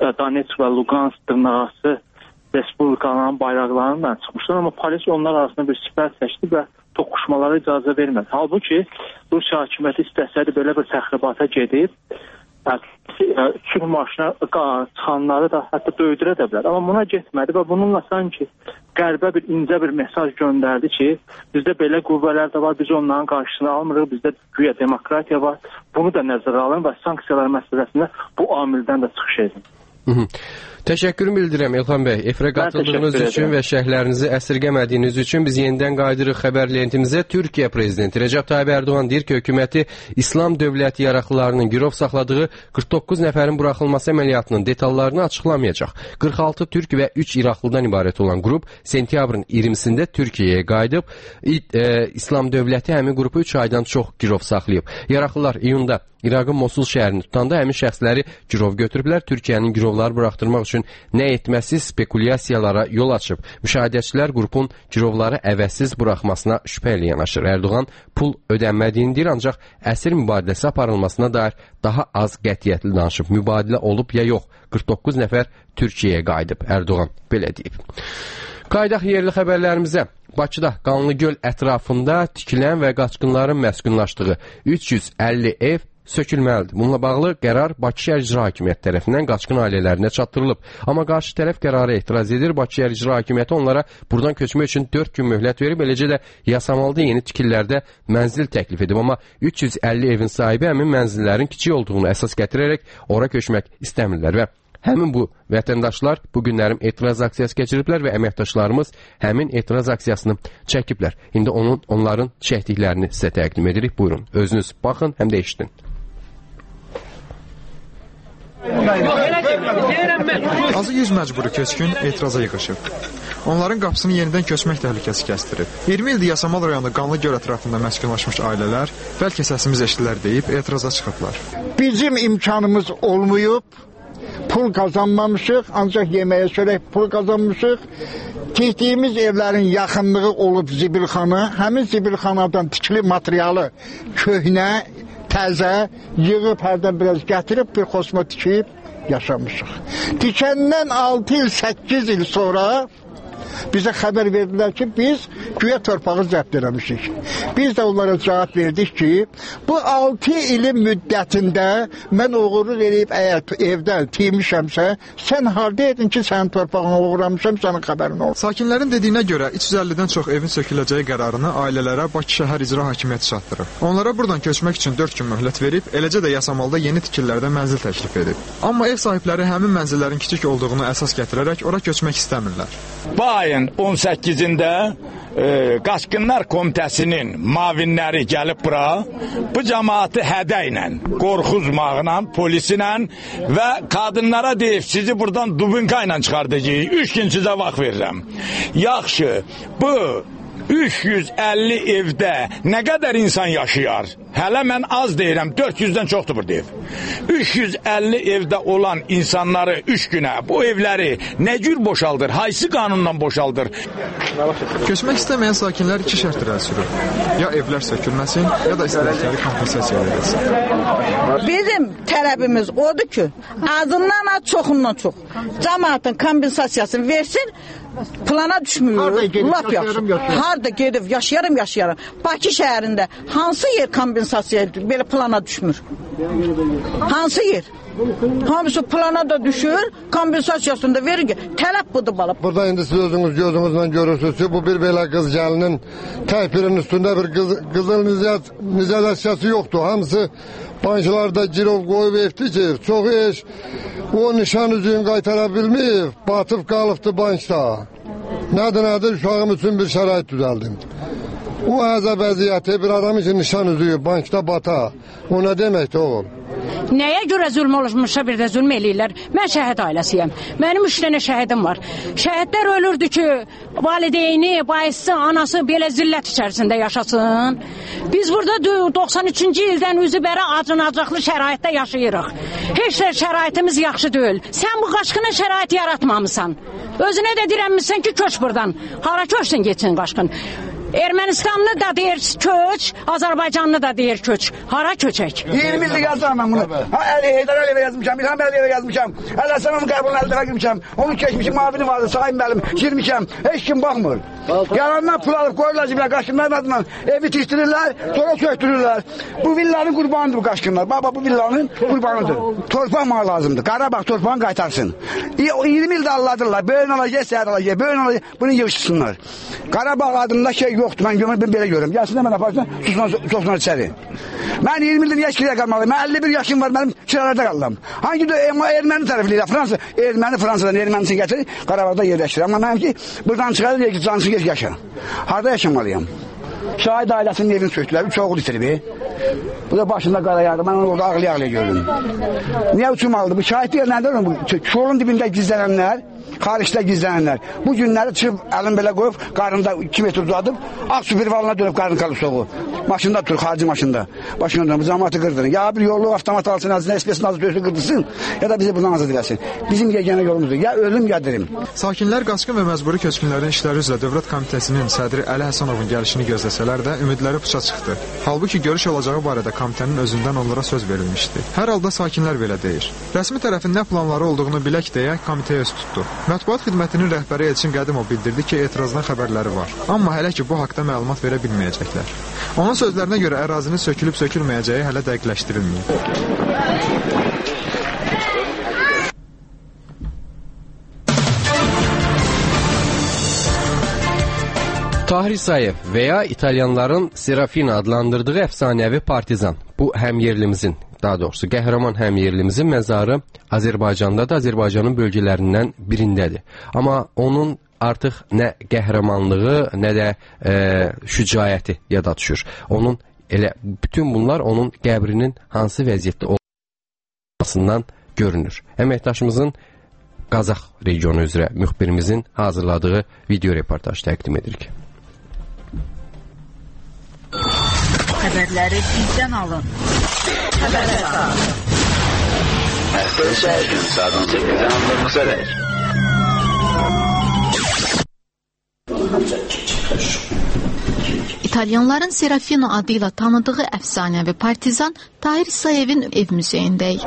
Donetsk və Lugansk dırnaqarası respublikaların bayraqlarından çıxmışlar, amma polis onlar arasında bir sipər çəkdi və toqquşmalara icazə vermədi. Halbuki Rusiya hakimiyyəti istəsəydi belə bir təxribata gedib, sülh marşına çıxanları da hətta döydürə də bilər. Amma buna getmədi və bununla sanki qərbə bir incə bir mesaj göndərdi ki, bizdə belə qüvvələr də var, biz onların qarşısını almırıq, bizdə güya demokratiya var. Bunu da nəzərə alın və sanksiyalar məsələsində bu amildən də çıxış edin. Hı -hı. Təşəkkürümü bildirəm İlxan bəy. Efirə qatıldığınız üçün və şərhlərinizi əsirgəmədiyiniz üçün biz yenidən qayıdırıq xəbər lentimizə. Türkiyə prezidenti Rəcəb Tayyib Ərdoğan deyir ki, hökuməti İslam dövləti yaraqlılarının girov saxladığı qırx doqquz nəfərin buraxılması əməliyyatının detallarını açıqlamayacaq. qırx altı türk və üç İraqlıdan ibarət olan qrup sentyabrın iyirmisində Türkiyəyə qayıdıb. E, İslam dövləti həmin qrupu üç aydan çox girov saxlayıb. Yaraqlılar iyunda İraqın Mosul şəhərini tutanda həmin şəxsləri girov götürüblər. Türkiyənin girovları buraxdırmaq üçün nə etməsi spekulyasiyalara yol açıb. Müşahidəçilər qrupun girovları əvəzsiz buraxmasına şübhə ilə yanaşır. Erdoğan pul ödənmədiyini deyir, ancaq əsir mübadiləsi aparılmasına dair daha az qətiyyətli danışıb. Mübadilə olub ya yox, qırx doqquz nəfər Türkiyəyə qayıdıb. Erdoğan belə deyib. Qaydaq yerli xəbərlərimizə. Bakıda Qanlıgöl ətrafında tikilən və qaçqınların məskunlaşdığı üç yüz əlli ev sökülməlidir. Bununla bağlı qərar Bakı Şəhər İcra Hakimiyyəti tərəfindən qaçqın ailələrinə çatdırılıb. Amma qarşı tərəf qərara etiraz edir. Bakı Şəhər İcra Hakimiyyəti onlara buradan köçmək üçün dörd gün möhlət verib, eləcə də yasamalda yeni tikililərdə mənzil təklif edib. Amma üç yüz əlli evin sahibi həmin mənzillərin kiçik olduğunu əsas gətirərək ora köçmək istəmirlər və həmin bu vətəndaşlar bu günlərim etiraz aksiyası keçiriblər və əməkdaşlarımız həmin etiraz aksiyasını çəkiblər. İndi onun, onların çəkdiklərini sizə təqdim edirik. Buyurun, özünüz baxın, həm də eşitin. Azı yüz məcburi köçkün etiraza yığışıb. Onların qapısını yenidən köçmək təhlükəsi kəsdirib. iyirmi ildir Yasamal rayonu Qanlıgöl ətrafında məskunlaşmış ailələr bəlkə səsimiz eşitdilər deyib etiraza çıxıblar. Bizim imkanımız olmayıb, pul qazanmamışıq, ancaq yeməyə çörək pul qazanmışıq. Tikdiyimiz evlərin yaxınlığı olub zibilxana, həmin zibilxanadan tikili materialı köhnə, təzə, yığıb hərdən biraz gətirib bir xosma tikib yaşamışıq. Tikəndən altı il, səkkiz il sonra bizə xəbər verdilər ki, biz güya torpağı zəbt eləmişik. Biz də onlara cavab verdik ki, bu altı ilin müddətində mən uğurluq eləyib əgər evdən tiymişəmsə, sən harda edin ki, sənin torpağına uğramışam, sənin xəbərin olur. Sakinlərin dediyinə görə üç yüz əllidən çox evin söküləcəyi qərarını ailələrə Bakı Şəhər İcra Hakimiyyəti çatdırıb. Onlara buradan köçmək üçün dörd gün möhlət verib, eləcə də Yasamalda yeni tikililərdə mənzil təklif edib. Amma ev sahibləri həmin mənzillərin kiçik olduğunu əsas gətirərək ora köçmək istəmirlər. Bu ayın on səkkizində e, Qaçqınlar Komitəsinin mavinləri gəlib bura, bu cəmaatı hədə ilə, qorxuzmaqla, polisinlə və qadınlara deyib, sizi buradan dubinka ilə çıxardacaq, üç gün sizə vaxt verirəm. Yaxşı, bu üç yüz əlli evdə nə qədər insan yaşayar? Hələ mən az deyirəm, dörd yüzdən çoxdur burada ev. üç yüz əlli evdə olan insanları üç günə, bu evləri nə cür boşaldır, haysi qanunla boşaldır? Köçmək istəməyən sakinlər iki şərt irəli sürür. Ya evlər sökülməsin, ya da istədikləri kompensasiya verilsin. Bizim tələbimiz odur ki, azından az, çoxundan çox. Cəmaatın kompensasiyasını versin, plana düşmür. Lap yaxşı. Harda gedib yaşayaram, yaşayaram. Bakı şəhərində hansı yer kompensasiya belə plana düşmür? Hansı yer? Hamısı plana da düşür, kompensasiyasını da verir ki, tələb budur bala. Burada indi siz özünüz gözünüzlə görürsünüz ki, bu bir belə qız gəlinin təhpirinin üstündə bir qız, qızıl nizəl əşyası yoxdur. Hamısı banklarda girov qoyub evdi ki, çox iş, o nişan üzüyün qaytara bilməyib, batıb qalıbdı bankda. Nədir, nədir, uşağım üçün bir şərait düzəldim. O əzəb əziyyəti bir adam için nişan üzüyü bankda bata. O nə deməkdir oğul? Nəyə görə zülm olmuşsa bir də zülm eləyirlər? Mən şəhid ailəsiyəm. Mənim üç dənə şəhidim var. Şəhidlər ölürdü ki, valideyni, bayısı, anası belə zillət içərisində yaşasın. Biz burada doxsan üçüncü ildən üzü bərə acınacaqlı şəraitdə yaşayırıq. Heç də şəraitimiz yaxşı deyil. Sən bu qaçqına şərait yaratmamısan. Özünə də dirənmişsən ki, köç buradan. Hara köçsün, geçsin qaçqın. Ermənistanlı da deyir köç, Azərbaycanlı da deyir köç. Hara köçək? iyirmi illik yazdım mən bunu. Ha, Heydər Əliyevə yazmışam, İlham Əliyevə yazmışam. Əl Həsənovun qəbuluna əldə dəfə girmişəm. Onun keçmişim mavini vardı, Sayın Bəlim, girmişəm. Heç kim baxmır. Yalandan pul alıb qoyurlar cibinə, qaşınlar adından. Evi tişdirirlər, sonra köktürürlər. Bu villanın qurbanıdır bu qaşqınlar. Baba bu villanın qurbanıdır. Torpaq malı lazımdır. Qarabağ torpağını qaytarsın. iyirmi ildə alladırlar. Böyün alacaq, səhər alacaq, böyün alacaq. Bunu yığışsınlar. Qarabağ adında şey yoxdur. Mən görməm, ben belə görürüm. Gəlsin də mən aparsın, sussunlar içəri. Mən iyirmi ildir niyə kiraya qalmalıyım? Mən əlli bir yaşım var, mənim kiralarda qaldım. Hangi de erməni tərəfliylə, Fransa, erməni Fransadan ermənisini gətirir, Qarabağda yerləşdirir. Amma mənim ki, buradan çıxarır, deyir ki, cansız geç yaşa. Harada yaşamalıyım? Şahid ailəsinin evini söktülər, üç oğul itirib. Bu da başında qara yardı, mən onu orada ağlaya-ağlaya gördüm. Niyə uçurmalıdır? Bu şahid deyir, nədir? Çolun dibində gizlənənlər, xaricdə gizlənənlər. Bu günləri çıxıb əlin belə qoyub, qarında iki metr uzadıb, ağ süpürvalına dönüb qarın qalıb soğu. Maşında dur, xarici maşında. Başına dönüb, zamanatı qırdırın. Ya bir yolluq avtomat alsın, əzinə espesin azı döyüşü qırdırsın, ya da bizi buradan azad eləsin. Bizim yeganə yolumuzdur. Ya ölüm, ya dirim. Sakinlər qaçqın və məcburi köçkünlərin işləri üzrə Dövlət Komitəsinin sədri Əli Həsənovun gəlişini gözləsələr də ümidləri puça çıxdı. Halbuki görüş olacağı barədə komitənin özündən onlara söz verilmişdi. Hər halda sakinlər belə deyir. Rəsmi tərəfin nə planları olduğunu bilək deyə komitəyə üst tutdu. Mətbuat xidmətinin rəhbəri Elçin Qədimov bildirdi ki, etirazdan xəbərləri var. Amma hələ ki bu haqda məlumat verə bilməyəcəklər. Onun sözlərinə görə ərazinin sökülüb sökülməyəcəyi hələ dəqiqləşdirilməyib. Tahir İsayev və ya İtalyanların Serafina adlandırdığı əfsanəvi partizan. Bu həmyerlimizin, daha doğrusu qəhrəman həmyerlimizin məzarı Azərbaycanda da Azərbaycanın bölgələrindən birindədir. Amma onun artıq nə qəhrəmanlığı, nə də e, şücaəti yada düşür. Onun elə bütün bunlar onun qəbrinin hansı vəziyyətdə olmasından görünür. Əməkdaşımızın Qazax regionu üzrə müxbirimizin hazırladığı video reportaj təqdim edirik. Xəbərləri bizdən alın. Xəbərlər. Həftə hər gün saat on səkkizdən on doqquza dək. İtalyanların Serafino adı ilə tanıdığı əfsanəvi partizan Tahir İsayevin ev muzeyindəyik.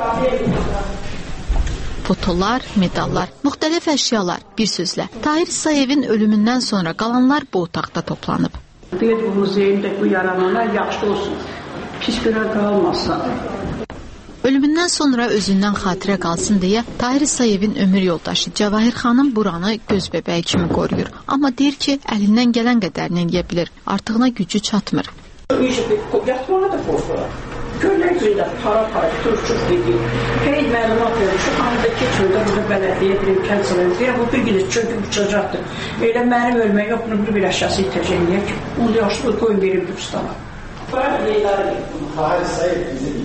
Fotolar, medallar, müxtəlif əşyalar, bir sözlə Tahir İsayevin ölümündən sonra qalanlar bu otaqda toplanıb. Deyir bu muzeyində bu yarananlar yaxşı olsun, pis bir qalmasın. Ölümündən sonra özündən xatirə qalsın deyə Tahir İsayevin ömür yoldaşı Cəvahir xanım buranı göz bəbəyi kimi qoruyur. Amma deyir ki, əlindən gələn qədərini eləyə bilir, artığına gücü çatmır. Yatmağa da qorxuram. Göllər gündə para-para turşuq deyir. Hey məlumat verir, şu anda keçirdə burada bələdiyyə deyir, kənd sırayı deyir, bu bir gilir çöküb uçacaqdır. Elə mənim ölmək yox, bunu bir əşyası itəcək, niyə ki? Onu yaşlı qoyun verir Gürcistana. Tahir İsayev bizim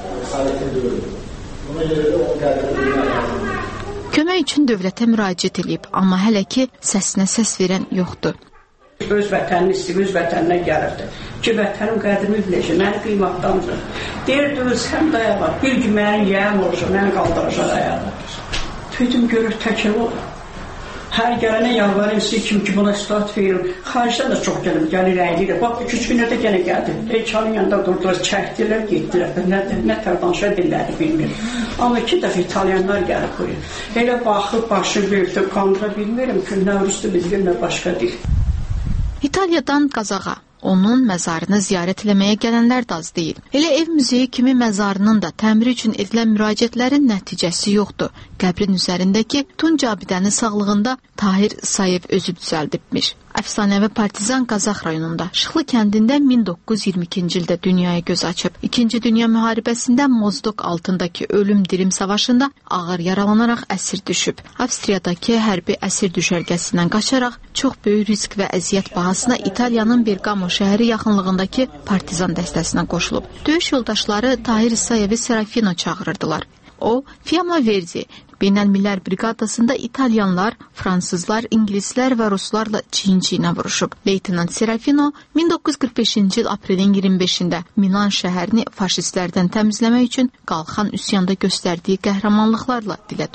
Kömək üçün dövlətə müraciət edib, amma hələ ki səsinə səs verən yoxdur. Öz vətənini istəyib, öz vətəninə gəlirdi. Ki, vətənim qədrimi biləcək, məni qiymatlandır. Deyirdi, öz həm dayalar, bir gün mənim yəyəm olacaq, məni qaldıracaq ayağa. Tüydüm görür, təkil olur. Hər gələnə yalvarım, siz kim ki buna istat verim. Xaricdən də çox gəlim, gəlir əyliyir. Bax, iki üç günlərdə gənə gəldi. Reçanın yanında durdular, çəkdilər, getdilər. Nə, nə tər danışa dilləri bilmir. Amma iki dəfə İtalyanlar gəlib buyur. Elə baxıb, başı böyükdə kandıra bilmirim ki, nə ruslu bilgir, nə başqa dil. İtaliyadan Qazağa, onun məzarını ziyarət eləməyə gələnlər də az deyil. Elə ev muzeyi kimi məzarının da təmiri üçün edilən müraciətlərin nəticəsi yoxdur. Qəbrin üzərindəki Tunc abidənin sağlığında Tahir İsayev özü düzəldibmiş. Əfsanəvi partizan Qazax rayonunda Şıxlı kəndində min doqquz yüz iyirmi ikinci ildə dünyaya göz açıb. İkinci Dünya müharibəsində Mozdok altındakı ölüm-dirim savaşında ağır yaralanaraq əsir düşüb. Avstriyadakı hərbi əsir düşərgəsindən qaçaraq çox böyük risk və əziyyət bahasına İtaliyanın Bergamo şəhəri yaxınlığındakı partizan dəstəsinə qoşulub. Döyüş yoldaşları Tahir İsayevi Serafino çağırırdılar. O, Fiamma Verdi, Beynəlmillər briqadasında İtalyanlar, Fransızlar, İngilislər və Ruslarla çiyin-çiyinə vuruşub. Leytenant Serafino min doqquz yüz qırx beşinci il aprelin iyirmi beşində Milan şəhərini faşistlərdən təmizləmək üçün qalxan üsyanda göstərdiyi qəhrəmanlıqlarla dilə düşüb.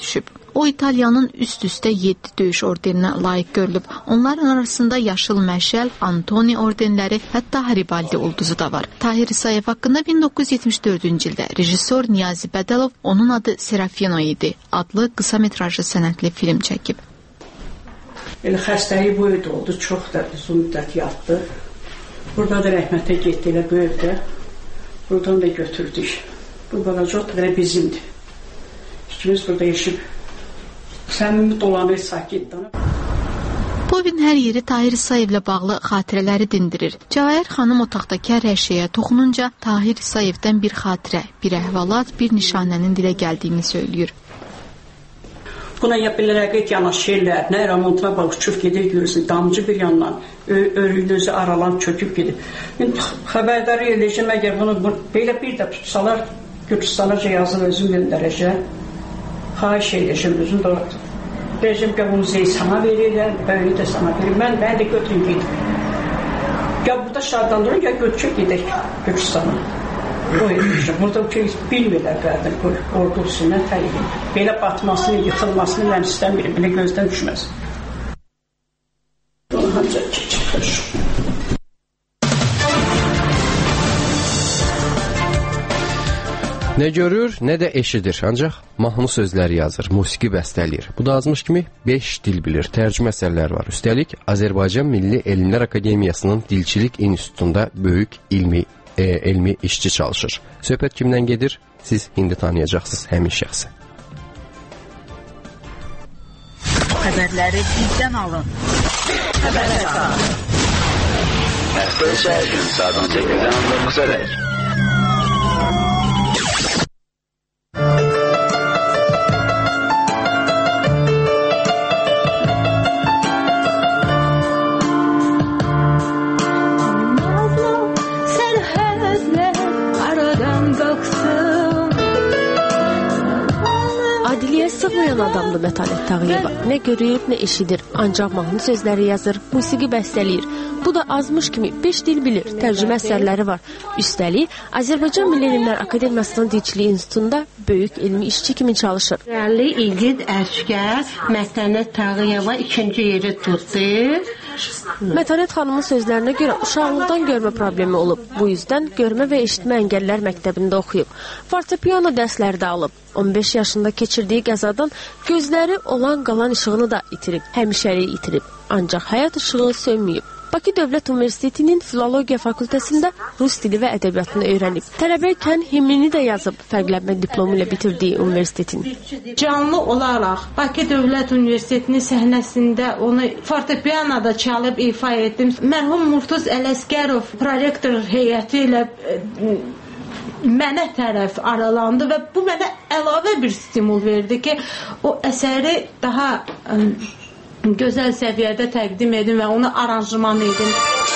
O İtaliyanın üst-üstə yeddi döyüş orderinə layiq görülüb. Onların arasında yaşıl məşəl, Antoni ordenləri, hətta Haribaldi ulduzu da var. Tahir İsayev haqqında min doqquz yüz yetmiş dördüncü ildə rejissor Niyazi Bədəlov, onun adı Serafino idi, adlı qısa metrajlı sənədli film çəkib. Elə xəstəyi bu evdə oldu, çox da uzun müddət yatdı. Burada da rəhmətə getdi, elə bu evdə. Buradan da götürdük. Bu balaca otaq elə bizimdir. İkimiz burada yaşayıb, səmimi dolanır, sakit dolanır. Bu evin hər yeri Tahir İsayevlə bağlı xatirələri dindirir. Cəvahir xanım otaqdakı hər şeyə toxununca Tahir İsayevdən bir xatirə, bir əhvalat, bir nişanənin dilə gəldiyini söylüyor. Buna ya belə rəqət yanaşırlar, nə remontuna bax uçub gedir, görürsün, damcı bir yandan, örülüzü aralan çöküb gedir. Xəbərdarı eləyəcəm, əgər bunu belə bir də tutsalar, Gürcistanca yazır, özüm göndərəcəm. Xahiş edəcəm, özüm də deyəcəm ki, bunu sana verirlər, böyle də sana verir. Mən, mən də götürün gedim. Ya burada şadlandırın, ya götürün gedək Gürcistana. O edəcəm. Burada ki, bilmirlər qərdim, ordusu, nə təyin. Belə batmasını, yıxılmasını mən istəmirim, belə gözdən düşməz. Onu hamca keçir. Nə görür, nə də eşidir. Ancaq mahnı sözləri yazır, musiqi bəstələyir. Bu da azmış kimi beş dil bilir, tərcümə əsərlər var. Üstəlik, Azərbaycan Milli Elmlər Akademiyasının Dilçilik İnstitutunda böyük ilmi, e, elmi işçi çalışır. Söhbət kimdən gedir? Siz indi tanıyacaqsınız həmin şəxsi. Xəbərləri bizdən alın. Xəbər əsas. Həftə içi hər gün saat on səkkizdən on doqquza dək. Sığmayan adamdır Mətanət Tağıyeva. Nə görür, nə eşidir. Ancaq mahnı sözləri yazır, musiqi bəstələyir. Bu da azmış kimi beş dil bilir, tərcümə əsərləri var. Üstəlik, Azərbaycan Milli Elmlər Akademiyasının Dilçilik İnstitutunda böyük elmi işçi kimi çalışır. Rəlli İlgid Əşkər Mətanət Tağıyeva ikinci yeri tutdu. Mətanət xanımın sözlərinə görə uşaqlıqdan görmə problemi olub. Bu yüzdən görmə və eşitmə əngəllər məktəbində oxuyub. Fortepiano dərsləri də alıb. on beş yaşında keçirdiyi qəzadan gözləri olan qalan işığını da itirib, həmişəlik itirib. Ancaq həyat işığı sönməyib. Bakı Dövlət Universitetinin Filologiya Fakültəsində rus dili və ədəbiyyatını öyrənib. Tələbəykən himnini də yazıb, fərqlənmə diplomu ilə bitirdiyi universitetin. Canlı olaraq Bakı Dövlət Universitetinin səhnəsində onu fortepianoda çalıb ifa etdim. Mərhum Murtuz Ələsgərov prorektor heyəti ilə mənə tərəf aralandı və bu mənə əlavə bir stimul verdi ki, o əsəri daha ə, gözəl səviyyədə təqdim edin və onu aranjman edin.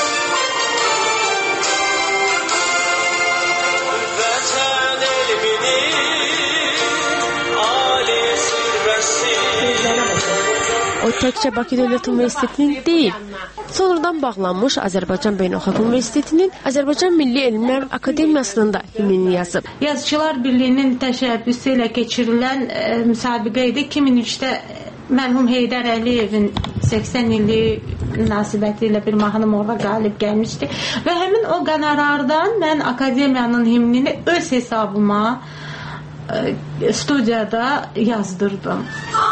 O təkcə Bakı Dövlət Universitetinin deyil, sonradan bağlanmış Azərbaycan Beynəlxalq Universitetinin Azərbaycan Milli Elmlər Akademiyasının da himnini yazıb. Yazıçılar Birliyinin təşəbbüsü ilə keçirilən e, müsabiqə idi. iki min üçdə mərhum Heydər Əliyevin səksən illik münasibəti ilə bir mahnım orada qalib gəlmişdi. Və həmin o qanarardan mən akademiyanın himnini öz hesabıma e, studiyada yazdırdım.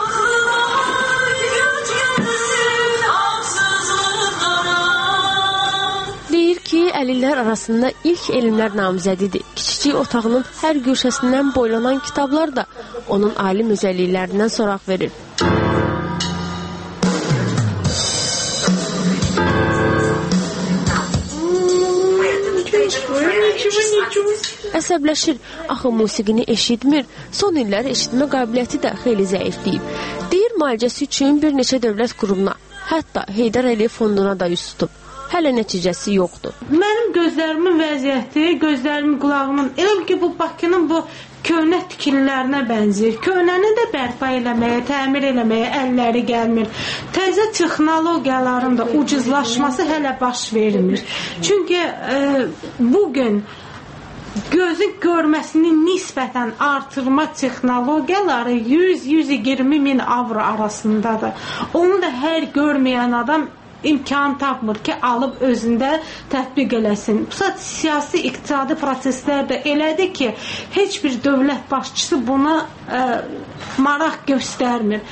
Deyir ki, əlillər arasında ilk elmlər namizədidir. Kiçicik otağının hər güşəsindən boylanan kitablar da onun alim özəlliklərindən soraq verir. Əsəbləşir, axı musiqini eşitmir, son illər eşitmə qabiliyyəti də xeyli zəifləyib. Deyir, müalicəsi üçün bir neçə dövlət qurumuna, hətta Heydər Əliyev fonduna da üst tutub. Hələ nəticəsi yoxdur. Mənim gözlərimin vəziyyəti, gözlərimin, qulağımın, elə ki, bu Bakının bu köhnə tikililərinə bənzir. Köhnəni də bərpa eləməyə, təmir eləməyə əlləri gəlmir. Təzə texnologiyaların da ucuzlaşması hələ baş vermir. Çünki e, bugün gözün görməsini nisbətən artırma texnologiyaları yüz yüz iyirmi min avro arasındadır. Onu da hər görməyən adam imkan tapmır ki, alıb özündə tətbiq eləsin. Bu saat siyasi, iqtisadi proseslər də elədir ki, heç bir dövlət başçısı buna ə, maraq göstərmir.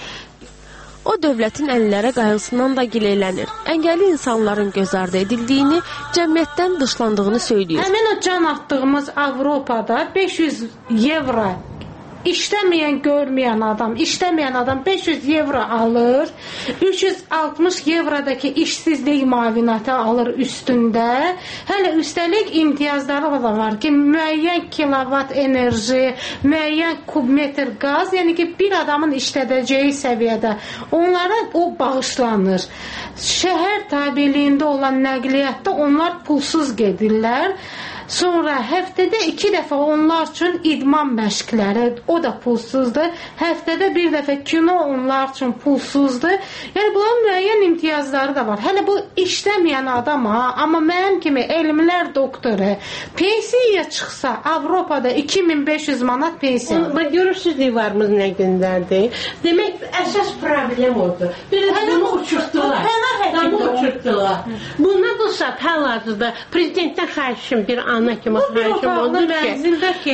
O dövlətin əllərə qayğısından da gileylənir. Əngəlli insanların göz ardı edildiyini, cəmiyyətdən dışlandığını söyləyir. Həmin o can atdığımız Avropada beş yüz evro İşləməyən, görməyən adam, işləməyən adam beş yüz evro alır, üç yüz altmış evrodakı işsizlik müavinəti alır üstündə. Hələ üstəlik imtiyazları da var ki, müəyyən kilovat enerji, müəyyən kubmetr qaz, yəni ki, bir adamın işlədəcəyi səviyyədə onlara o bağışlanır. Şəhər tabeliyində olan nəqliyyatda onlar pulsuz gedirlər. Sonra həftədə iki dəfə onlar üçün idman məşqləri, o da pulsuzdur. Həftədə bir dəfə kino onlar üçün pulsuzdur. Yəni bunların müəyyən imtiyazları da var. Hələ bu işləməyən adam ha, amma mənim kimi elmlər doktoru pensiyaya çıxsa Avropada iki min beş yüz manat pensiya. Bax görürsüz divarımız nə gündərdir. Demək əsas problem odur. Bir də bunu uçurtdular. Bunu uçurtdular. Buna bu saat hal-hazırda prezidentdən xahişim bir an ana kimi xahişim odur ki,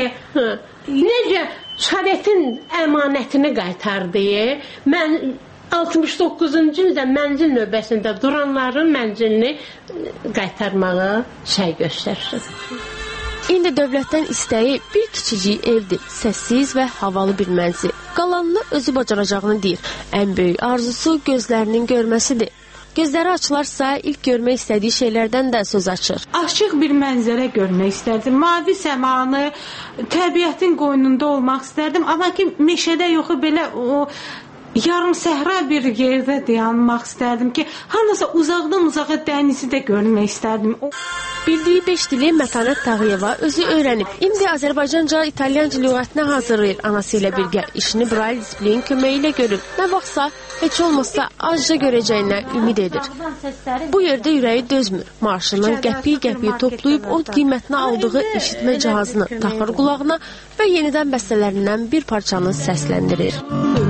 necə Sovetin əmanətini qaytardı. Mən altmış doqquzuncu ildə mənzil növbəsində duranların mənzilini qaytarmağa səy göstərsin. İndi dövlətdən istəyi bir kiçicik evdir, səssiz və havalı bir mənzil. Qalanını özü bacaracağını deyir. Ən böyük arzusu gözlərinin görməsidir. Gözləri açılarsa ilk görmək istədiyi şeylərdən də söz açır. Açıq bir mənzərə görmək istərdim. Mavi səmanı, təbiətin qoynunda olmaq istərdim. Amma ki, meşədə yoxu belə o yarım səhra bir yerdə dayanmaq istərdim ki, harasa uzaqdan uzağa dənizi də görmək istərdim. O... Bildiyi beş dili Mətanət Tağıyeva özü öyrənib. İndi Azərbaycanca, İtalyanca lüğətinə hazırlayır anası ilə birgə. İşini Braille displeyinin köməyi ilə görür. Nə vaxtsa, heç olmasa azca görəcəyinə ümid edir. Bu yerdə ürəyi dözmür. Maaşından qəpiy-qəpiy toplayıb o qiymətinə aldığı eşitmə cihazını taxır qulağına və yenidən bəstələrindən bir parçanı səsləndirir.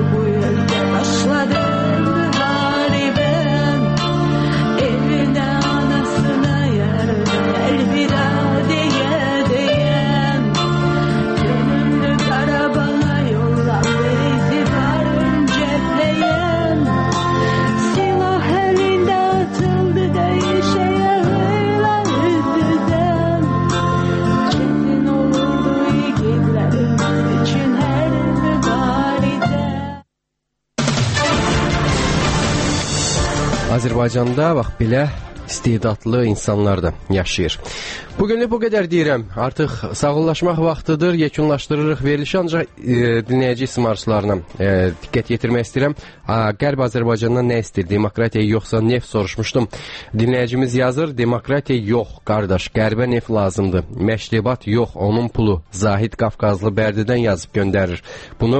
Azərbaycanda bax belə istedadlı insanlar da yaşayır. Bugünlük bu qədər deyirəm. Artıq sağollaşmaq vaxtıdır. Yekunlaşdırırıq verilişi, ancaq e, dinləyici isim arzularına e, diqqət yetirmək istəyirəm. A, Qərb Azərbaycandan nə istəyir? Demokratiya yoxsa neft soruşmuşdum. Dinləyicimiz yazır, demokratiya yox, qardaş, Qərbə neft lazımdır. Məşribat yox, onun pulu. Zahid Qafqazlı Bərdidən yazıb göndərir. Bunu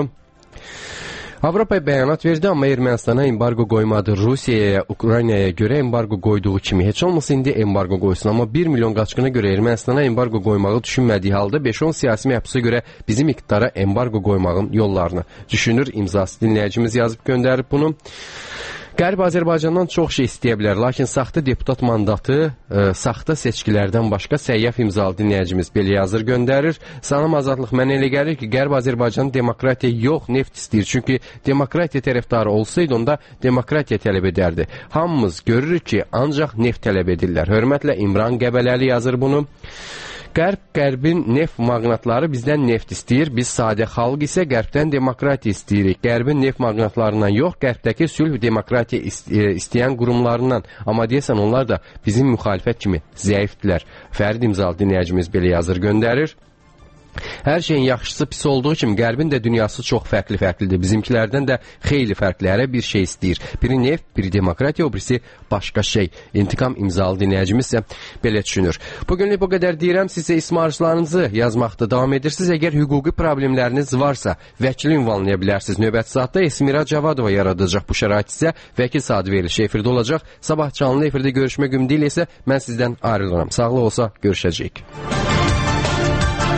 Avropa bəyanat verdi, amma Ermənistana embargo qoymadı. Rusiyaya, Ukraynaya görə embargo qoyduğu kimi. Heç olmasa indi embargo qoysun. Amma bir milyon qaçqına görə Ermənistana embargo qoymağı düşünmədiyi halda beş on siyasi məhbusa görə bizim iqtidara embargo qoymağın yollarını düşünür. İmzası dinləyicimiz yazıb göndərib bunu. Qərb Azərbaycandan çox şey istəyə bilər, lakin saxta deputat mandatı, e, saxta seçkilərdən başqa səyyaf imzalı dinləyicimiz belə yazır, göndərir. Salam Azadlıq, mənə elə gəlir ki, Qərb Azərbaycan demokratiya yox, neft istəyir. Çünki demokratiya tərəfdarı olsaydı, onda demokratiya tələb edərdi. Hamımız görürük ki, ancaq neft tələb edirlər. Hörmətlə İmran Qəbələli yazır bunu. Qərb, Qərbin neft maqnatları bizdən neft istəyir, biz sadə xalq isə Qərbdən demokratiya istəyirik. Qərbin neft maqnatlarından yox, Qərbdəki sülh demokratiya istəyən qurumlarından. Amma deyəsən onlar da bizim müxalifət kimi zəifdilər. Fərid imzalı dinləyicimiz belə yazır, göndərir. Hər şeyin yaxşısı pis olduğu kimi Qərbin də dünyası çox fərqli-fərqlidir. Bizimkilərdən də xeyli fərqli, hərə bir şey istəyir. Biri neft, biri demokratiya, o birisi başqa şey. İntiqam imzalı dinləyicimiz isə belə düşünür. Bugünlük bu qədər deyirəm, sizə isim arzularınızı yazmaqda davam edirsiniz. Əgər hüquqi problemləriniz varsa, vəkili ünvanlaya bilərsiniz. Növbəti saatda Esmira Cavadova yaradacaq bu şərait isə vəkil saat verilişi efirdə olacaq. Sabah canlı efirdə görüşmək ümidi ilə isə mən sizdən ayrılıram. Sağlıq olsa görüşəcəyik.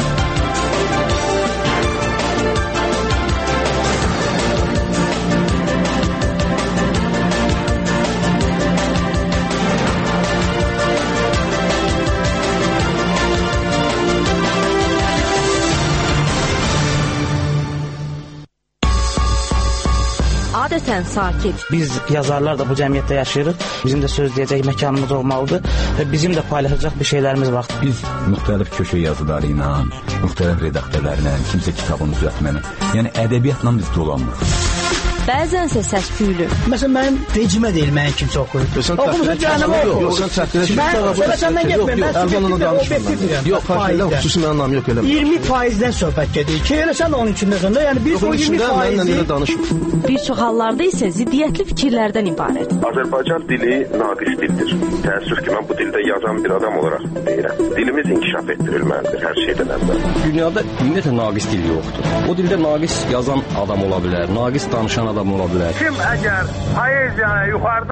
nisbətən sakit. Biz yazarlar da bu cəmiyyətdə yaşayırıq. Bizim də söz deyəcək məkanımız olmalıdır və bizim də paylaşacaq bir şeylərimiz var. Biz müxtəlif köşə yazıları ilə, müxtəlif redaktörlərlə, kimsə kitabını düzəltməni, yəni ədəbiyyatla biz dolanmırıq. Bəzənsə səs-küylü. Məsələn, mənim vecimə deyil, mənim kimsə oxuyub. Oxumuşsun cəhənnəmə oxu. Yox, sən çəkdirə Mən səndən getməyim, mən subjektiv və obyektiv Yox, failə xüsusi mənim namı yox eləmə. iyirmi faizdən söhbət gedir ki, elə sən də onun içindəsən də, yəni biz o iyirmi faizi... Bir çox hallarda isə ziddiyyətli fikirlərdən ibarət. Azərbaycan dili naqis dildir. Təəssüf ki, mən bu dildə yazan bir adam olaraq deyirəm. Dilimiz inkişaf etdirilməlidir hər şeydən əvvəl. Dünyada ümumiyyətlə naqis dil yoxdur. O dildə naqis yazan adam ola bilər, naqis danışan adam ola bilər. Kim əgər poeziyaya yuxarıdan